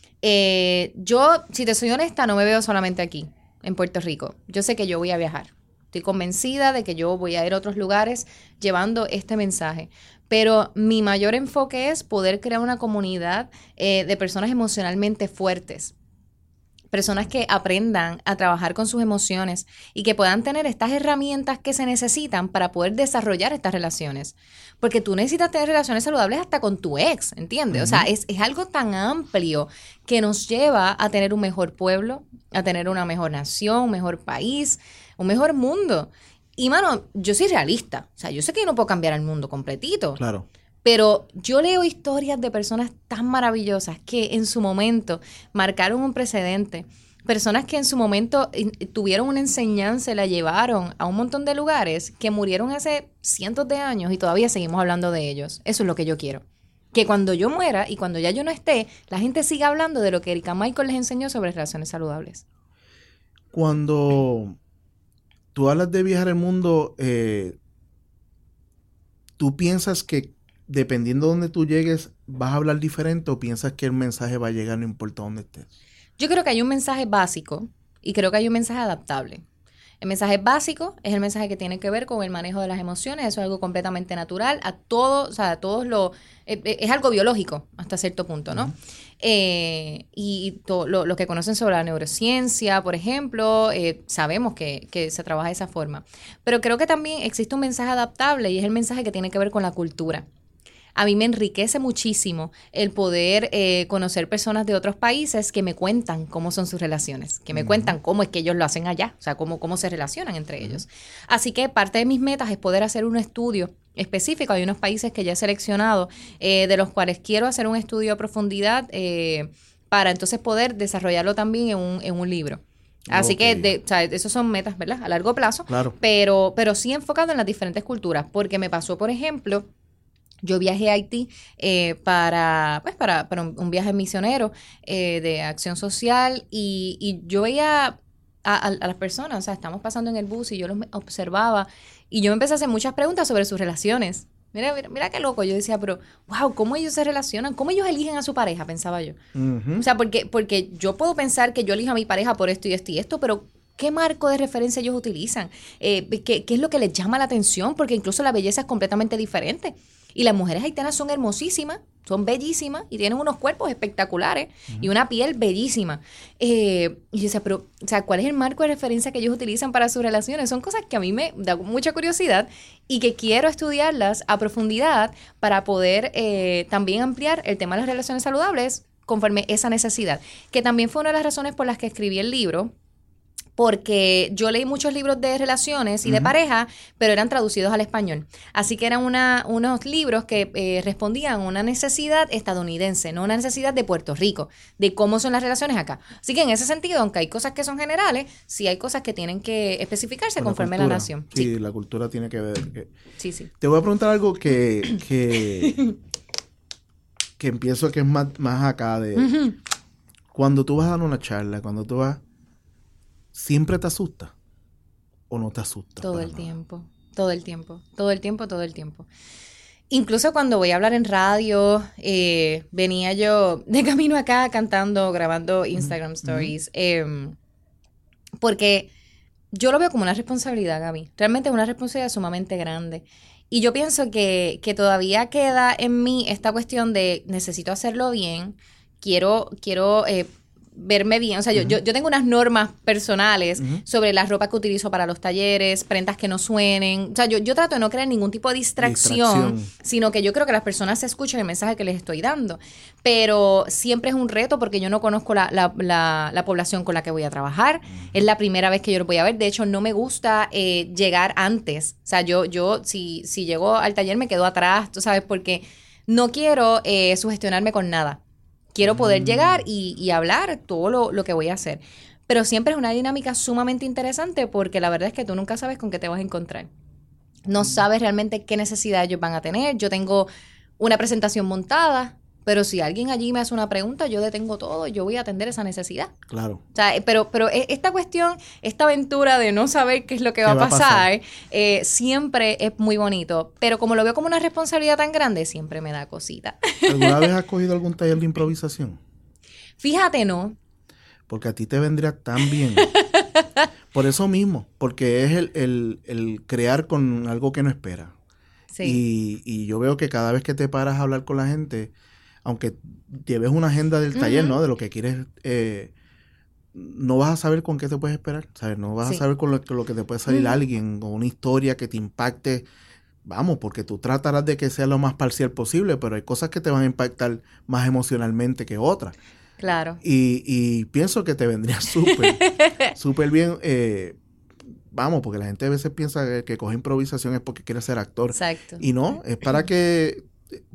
Eh, yo, si te soy honesta, no me veo solamente aquí, en Puerto Rico. Yo sé que yo voy a viajar. Estoy convencida de que yo voy a ir a otros lugares llevando este mensaje. Pero mi mayor enfoque es poder crear una comunidad eh, de personas emocionalmente fuertes. Personas que aprendan a trabajar con sus emociones y que puedan tener estas herramientas que se necesitan para poder desarrollar estas relaciones. Porque tú necesitas tener relaciones saludables hasta con tu ex, ¿entiendes? Uh-huh. O sea, es, es algo tan amplio que nos lleva a tener un mejor pueblo, a tener una mejor nación, un mejor país, un mejor mundo. Y, mano, yo soy realista. O sea, yo sé que yo no puedo cambiar el mundo completito. Claro. Pero yo leo historias de personas tan maravillosas que en su momento marcaron un precedente. Personas que en su momento tuvieron una enseñanza y la llevaron a un montón de lugares que murieron hace cientos de años y todavía seguimos hablando de ellos. Eso es lo que yo quiero. Que cuando yo muera y cuando ya yo no esté, la gente siga hablando de lo que Erika Michael les enseñó sobre relaciones saludables. Cuando tú hablas de viajar el mundo, eh, ¿tú piensas que dependiendo de dónde tú llegues, vas a hablar diferente o piensas que el mensaje va a llegar no importa dónde estés? Yo creo que hay un mensaje básico y creo que hay un mensaje adaptable. El mensaje básico es el mensaje que tiene que ver con el manejo de las emociones. Eso es algo completamente natural. A todos, o sea, a todos lo... Es, es algo biológico hasta cierto punto, ¿no? Uh-huh. Eh, y to, lo, los que conocen sobre la neurociencia, por ejemplo, eh, sabemos que, que se trabaja de esa forma. Pero creo que también existe un mensaje adaptable y es el mensaje que tiene que ver con la cultura. A mí me enriquece muchísimo el poder eh, conocer personas de otros países que me cuentan cómo son sus relaciones, que me uh-huh. cuentan cómo es que ellos lo hacen allá, o sea, cómo, cómo se relacionan entre uh-huh. ellos. Así que parte de mis metas es poder hacer un estudio específico. Hay unos países que ya he seleccionado, eh, de los cuales quiero hacer un estudio a profundidad eh, para entonces poder desarrollarlo también en un, en un libro. Así okay. que, de, o sea, esos son metas, ¿verdad? A largo plazo, claro. pero, pero sí enfocado en las diferentes culturas, porque me pasó, por ejemplo... Yo viajé a Haití eh, para, pues para, para un, un viaje misionero eh, de acción social y, y yo veía a, a, a las personas, o sea, estamos pasando en el bus y yo los observaba y yo me empecé a hacer muchas preguntas sobre sus relaciones. Mira, mira, mira qué loco. Yo decía, pero, wow, ¿cómo ellos se relacionan? ¿Cómo ellos eligen a su pareja? Pensaba yo. Uh-huh. O sea, porque, porque yo puedo pensar que yo elijo a mi pareja por esto y esto y esto, pero... ¿Qué marco de referencia ellos utilizan? Eh, ¿qué, ¿Qué es lo que les llama la atención? Porque incluso la belleza es completamente diferente. Y las mujeres haitianas son hermosísimas, son bellísimas y tienen unos cuerpos espectaculares uh-huh. y una piel bellísima. Eh, y yo decía, pero, o sea, ¿cuál es el marco de referencia que ellos utilizan para sus relaciones? Son cosas que a mí me da mucha curiosidad y que quiero estudiarlas a profundidad para poder eh, también ampliar el tema de las relaciones saludables conforme esa necesidad. Que también fue una de las razones por las que escribí el libro. Porque yo leí muchos libros de relaciones y uh-huh. de pareja, pero eran traducidos al español. Así que eran una, unos libros que eh, respondían a una necesidad estadounidense, no una necesidad de Puerto Rico, de cómo son las relaciones acá. Así que en ese sentido, aunque hay cosas que son generales, sí hay cosas que tienen que especificarse Con conforme la, la nación. Sí, sí, la cultura tiene que ver. Que... Sí, sí. Te voy a preguntar algo que, que, que empiezo que es más, más acá de... Uh-huh. Cuando tú vas a dar una charla, cuando tú vas... ¿Siempre te asusta o no te asusta? Todo el nada? tiempo, todo el tiempo, todo el tiempo, todo el tiempo. Incluso cuando voy a hablar en radio, eh, venía yo de camino acá cantando, grabando Instagram uh-huh. Stories, eh, porque yo lo veo como una responsabilidad, Gaby. Realmente es una responsabilidad sumamente grande. Y yo pienso que, que todavía queda en mí esta cuestión de necesito hacerlo bien, quiero, quiero eh, verme bien. O sea, uh-huh. yo, yo, yo tengo unas normas personales uh-huh. sobre la ropa que utilizo para los talleres, prendas que no suenen. O sea, yo, yo trato de no crear ningún tipo de distracción, distracción, sino que yo creo que las personas escuchen el mensaje que les estoy dando. Pero siempre es un reto porque yo no conozco la, la, la, la población con la que voy a trabajar. Uh-huh. Es la primera vez que yo lo voy a ver. De hecho, no me gusta eh, llegar antes. O sea, yo, yo si, si llego al taller me quedo atrás, tú sabes, porque no quiero eh, sugestionarme con nada. Quiero poder mm. llegar y, y hablar todo lo, lo que voy a hacer. Pero siempre es una dinámica sumamente interesante porque la verdad es que tú nunca sabes con qué te vas a encontrar. No mm. sabes realmente qué necesidad ellos van a tener. Yo tengo una presentación montada, pero si alguien allí me hace una pregunta, yo detengo todo y yo voy a atender esa necesidad. Claro. O sea, pero, pero esta cuestión, esta aventura de no saber qué es lo que va a pasar, pasar? Eh, siempre es muy bonito. Pero como lo veo como una responsabilidad tan grande, siempre me da cosita. ¿Alguna vez has cogido algún taller de improvisación? Fíjate, no. Porque a ti te vendría tan bien. Por eso mismo. Porque es el, el, el crear con algo que no esperas. Sí. Y, y yo veo que cada vez que te paras a hablar con la gente... Aunque lleves una agenda del taller, uh-huh. ¿no? De lo que quieres, eh, no vas a saber con qué te puedes esperar, ¿sabes? No vas sí. a saber con lo, con lo que te puede salir uh-huh. alguien, o una historia que te impacte. Vamos, porque tú tratarás de que sea lo más parcial posible, pero hay cosas que te van a impactar más emocionalmente que otras. Claro. Y, y pienso que te vendría súper, súper bien. Eh, vamos, porque la gente a veces piensa que, que coge improvisación es porque quiere ser actor. Exacto. Y no, es para que...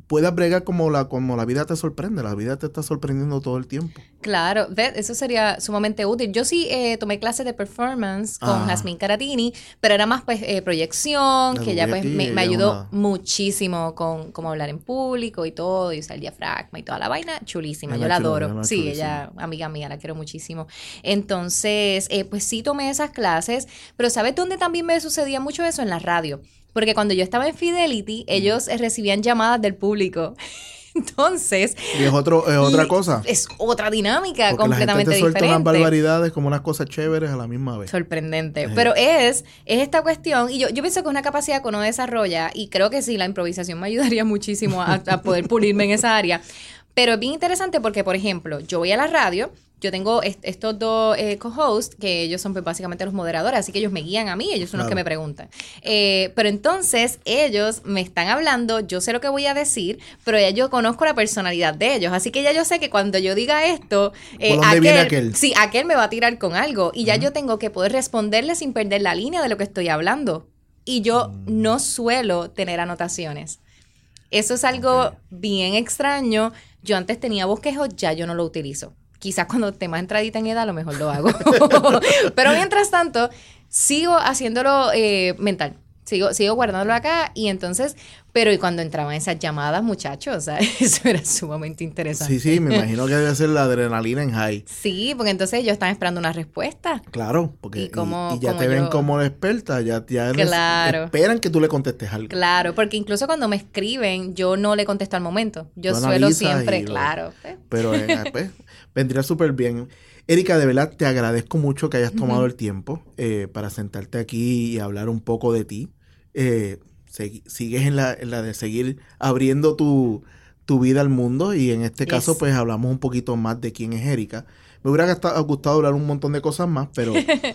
puedas bregar como la, como la vida te sorprende. La vida te está sorprendiendo todo el tiempo. Claro, ¿ves? Eso sería sumamente útil. Yo sí eh, tomé clases de performance con ah. Jasmine Caratini, pero era más pues eh, proyección, la que ella pues me, me ayudó una... muchísimo con cómo hablar en público y todo, y usar el diafragma y toda la vaina. Chulísima, ella yo la adoro. Ella sí, chulísima. Ella, amiga mía, la quiero muchísimo. Entonces, eh, pues sí tomé esas clases, pero ¿sabes dónde también me sucedía mucho eso? En la radio. Porque cuando yo estaba en Fidelity, ellos eh, recibían llamadas del público. Entonces... Y es, otro, es otra cosa. Es otra dinámica porque completamente la gente te suelta diferente. unas barbaridades como unas cosas chéveres a la misma vez. Sorprendente. Sí. Pero es, es esta cuestión, y yo, yo pienso que es una capacidad que uno desarrolla, y creo que sí, la improvisación me ayudaría muchísimo a, a poder pulirme en esa área. Pero es bien interesante porque, por ejemplo, yo voy a la radio... Yo tengo est- estos dos eh, co-hosts, que ellos son pues, básicamente los moderadores, así que ellos me guían a mí, ellos son claro. los que me preguntan. Eh, pero entonces, ellos me están hablando, yo sé lo que voy a decir, pero ya yo conozco la personalidad de ellos, así que ya yo sé que cuando yo diga esto, eh, ¿por dónde viene aquel? Sí, aquel me va a tirar con algo, y ya uh-huh. yo tengo que poder responderle sin perder la línea de lo que estoy hablando. Y yo uh-huh. no suelo tener anotaciones. Eso es algo okay. bien extraño. Yo antes tenía bosquejo, ya yo no lo utilizo. Quizás cuando esté más entradita en edad, a lo mejor lo hago. Pero mientras tanto, sigo haciéndolo eh, mental. Sigo, sigo guardándolo acá y entonces... Pero y cuando entraban esas llamadas, muchachos, o sea, eso era sumamente interesante. Sí, sí, me imagino que debe ser la adrenalina en high. Sí, porque entonces ellos están esperando una respuesta. Claro, porque y, como, y, y ya como te ven yo... como experta, ya, ya claro. esperan que tú le contestes algo. Claro, porque incluso cuando me escriben, yo no le contesto al momento. Yo tú suelo siempre, lo, claro. Pero eh, pues, vendría súper bien. Erika, de verdad, te agradezco mucho que hayas tomado uh-huh. el tiempo eh, para sentarte aquí y hablar un poco de ti. Eh, segui- sigues en la, en la de seguir abriendo tu, tu vida al mundo y en este yes. caso pues hablamos un poquito más de quién es Erika. Me hubiera gustado, gustado hablar un montón de cosas más, pero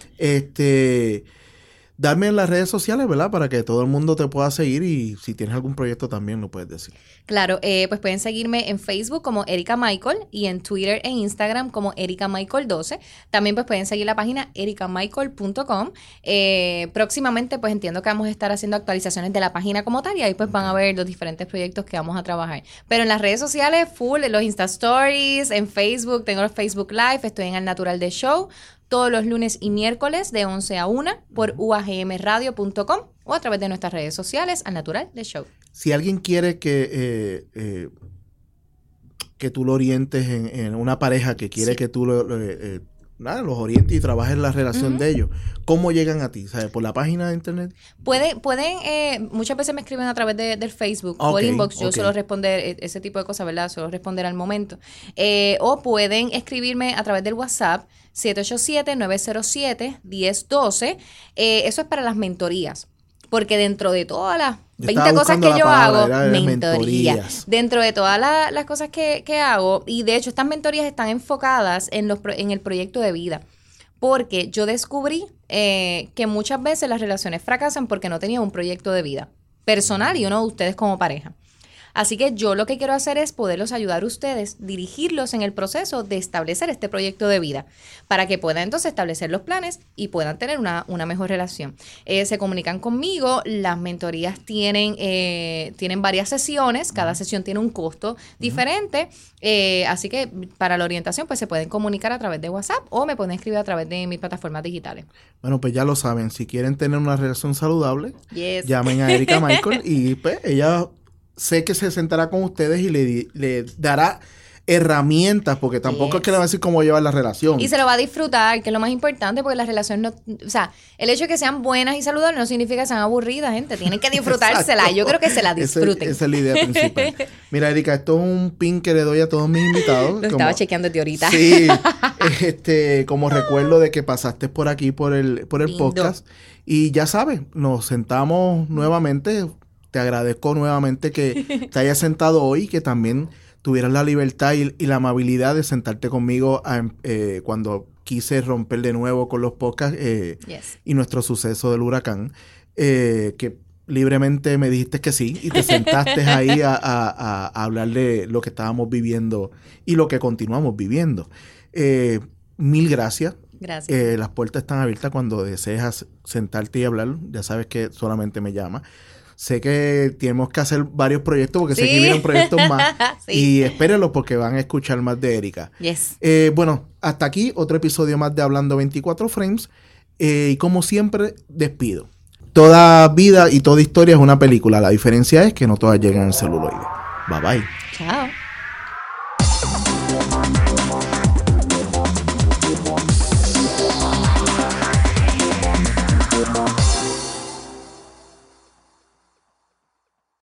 este... Dame en las redes sociales, ¿verdad? Para que todo el mundo te pueda seguir y si tienes algún proyecto también lo puedes decir. Claro, eh, pues pueden seguirme en Facebook como Erika Michael y en Twitter e Instagram como Erika Michael doce. También pues pueden seguir la página erika michael punto com. Eh, próximamente pues entiendo que vamos a estar haciendo actualizaciones de la página como tal y ahí pues van a ver los diferentes proyectos que vamos a trabajar. Pero en las redes sociales, full, en los Insta Stories, en Facebook, tengo el Facebook Live, estoy en Al Natural de Show. Todos los lunes y miércoles de once a una por u a g m radio punto com o a través de nuestras redes sociales, Al Natural de Show. Si alguien quiere que, eh, eh, que tú lo orientes en, en una pareja que quiere sí. que tú lo, lo, eh, nada, los orientes y trabajes la relación uh-huh. de ellos, ¿cómo llegan a ti? ¿Sabes? ¿Por la página de internet? Puede, pueden, eh, muchas veces me escriben a través de, del Facebook okay, o el inbox. Yo okay. suelo responder ese tipo de cosas, ¿verdad? Suelo responder al momento. Eh, o pueden escribirme a través del WhatsApp siete ocho siete, nueve cero siete, uno cero uno dos. Eh, eso es para las mentorías. Porque dentro de todas las veinte cosas que yo hago, mentorías. mentorías. Dentro de todas la, las cosas que, que hago, y de hecho estas mentorías están enfocadas en, los, en el proyecto de vida. Porque yo descubrí eh, que muchas veces las relaciones fracasan porque no tenían un proyecto de vida personal y uno de ustedes como pareja. Así que yo lo que quiero hacer es poderlos ayudar a ustedes, dirigirlos en el proceso de establecer este proyecto de vida, para que puedan entonces establecer los planes y puedan tener una, una mejor relación. Eh, se comunican conmigo, las mentorías tienen, eh, tienen varias sesiones, cada sesión tiene un costo diferente, eh, así que para la orientación pues se pueden comunicar a través de WhatsApp o me pueden escribir a través de mis plataformas digitales. Bueno, pues ya lo saben, si quieren tener una relación saludable, yes. llamen a Erika Michael y pues ella... sé que se sentará con ustedes y le, le dará herramientas, porque tampoco yes. es que le va a decir cómo llevar la relación. Y se lo va a disfrutar, que es lo más importante, porque las relaciones no... O sea, el hecho de que sean buenas y saludables no significa que sean aburridas, gente. Tienen que disfrutársela. Yo creo que se la disfruten. Esa, esa es la idea principal. Mira, Erika, esto es un pin que le doy a todos mis invitados. Lo como, estaba chequeando de ahorita. Sí. este, como recuerdo de que pasaste por aquí, por el, por el Lindo. podcast. Y ya sabes, nos sentamos nuevamente. Te agradezco nuevamente que te hayas sentado hoy, que también tuvieras la libertad y, y la amabilidad de sentarte conmigo a, eh, cuando quise romper de nuevo con los podcasts eh, yes. y nuestro suceso del huracán, eh, que libremente me dijiste que sí y te sentaste ahí a, a, a, a hablar de lo que estábamos viviendo y lo que continuamos viviendo. Eh, mil gracias. Gracias. Eh, las puertas están abiertas cuando deseas sentarte y hablar. Ya sabes que solamente me llamas. sé que tenemos que hacer varios proyectos porque Sí. sé que vienen proyectos más. Sí. Y espérenlos porque van a escuchar más de Erika. Yes. Eh, bueno, hasta aquí otro episodio más de Hablando veinticuatro Frames. Eh, y como siempre, despido. Toda vida y toda historia es una película. La diferencia es que no todas llegan al celuloide. Bye bye. Chao.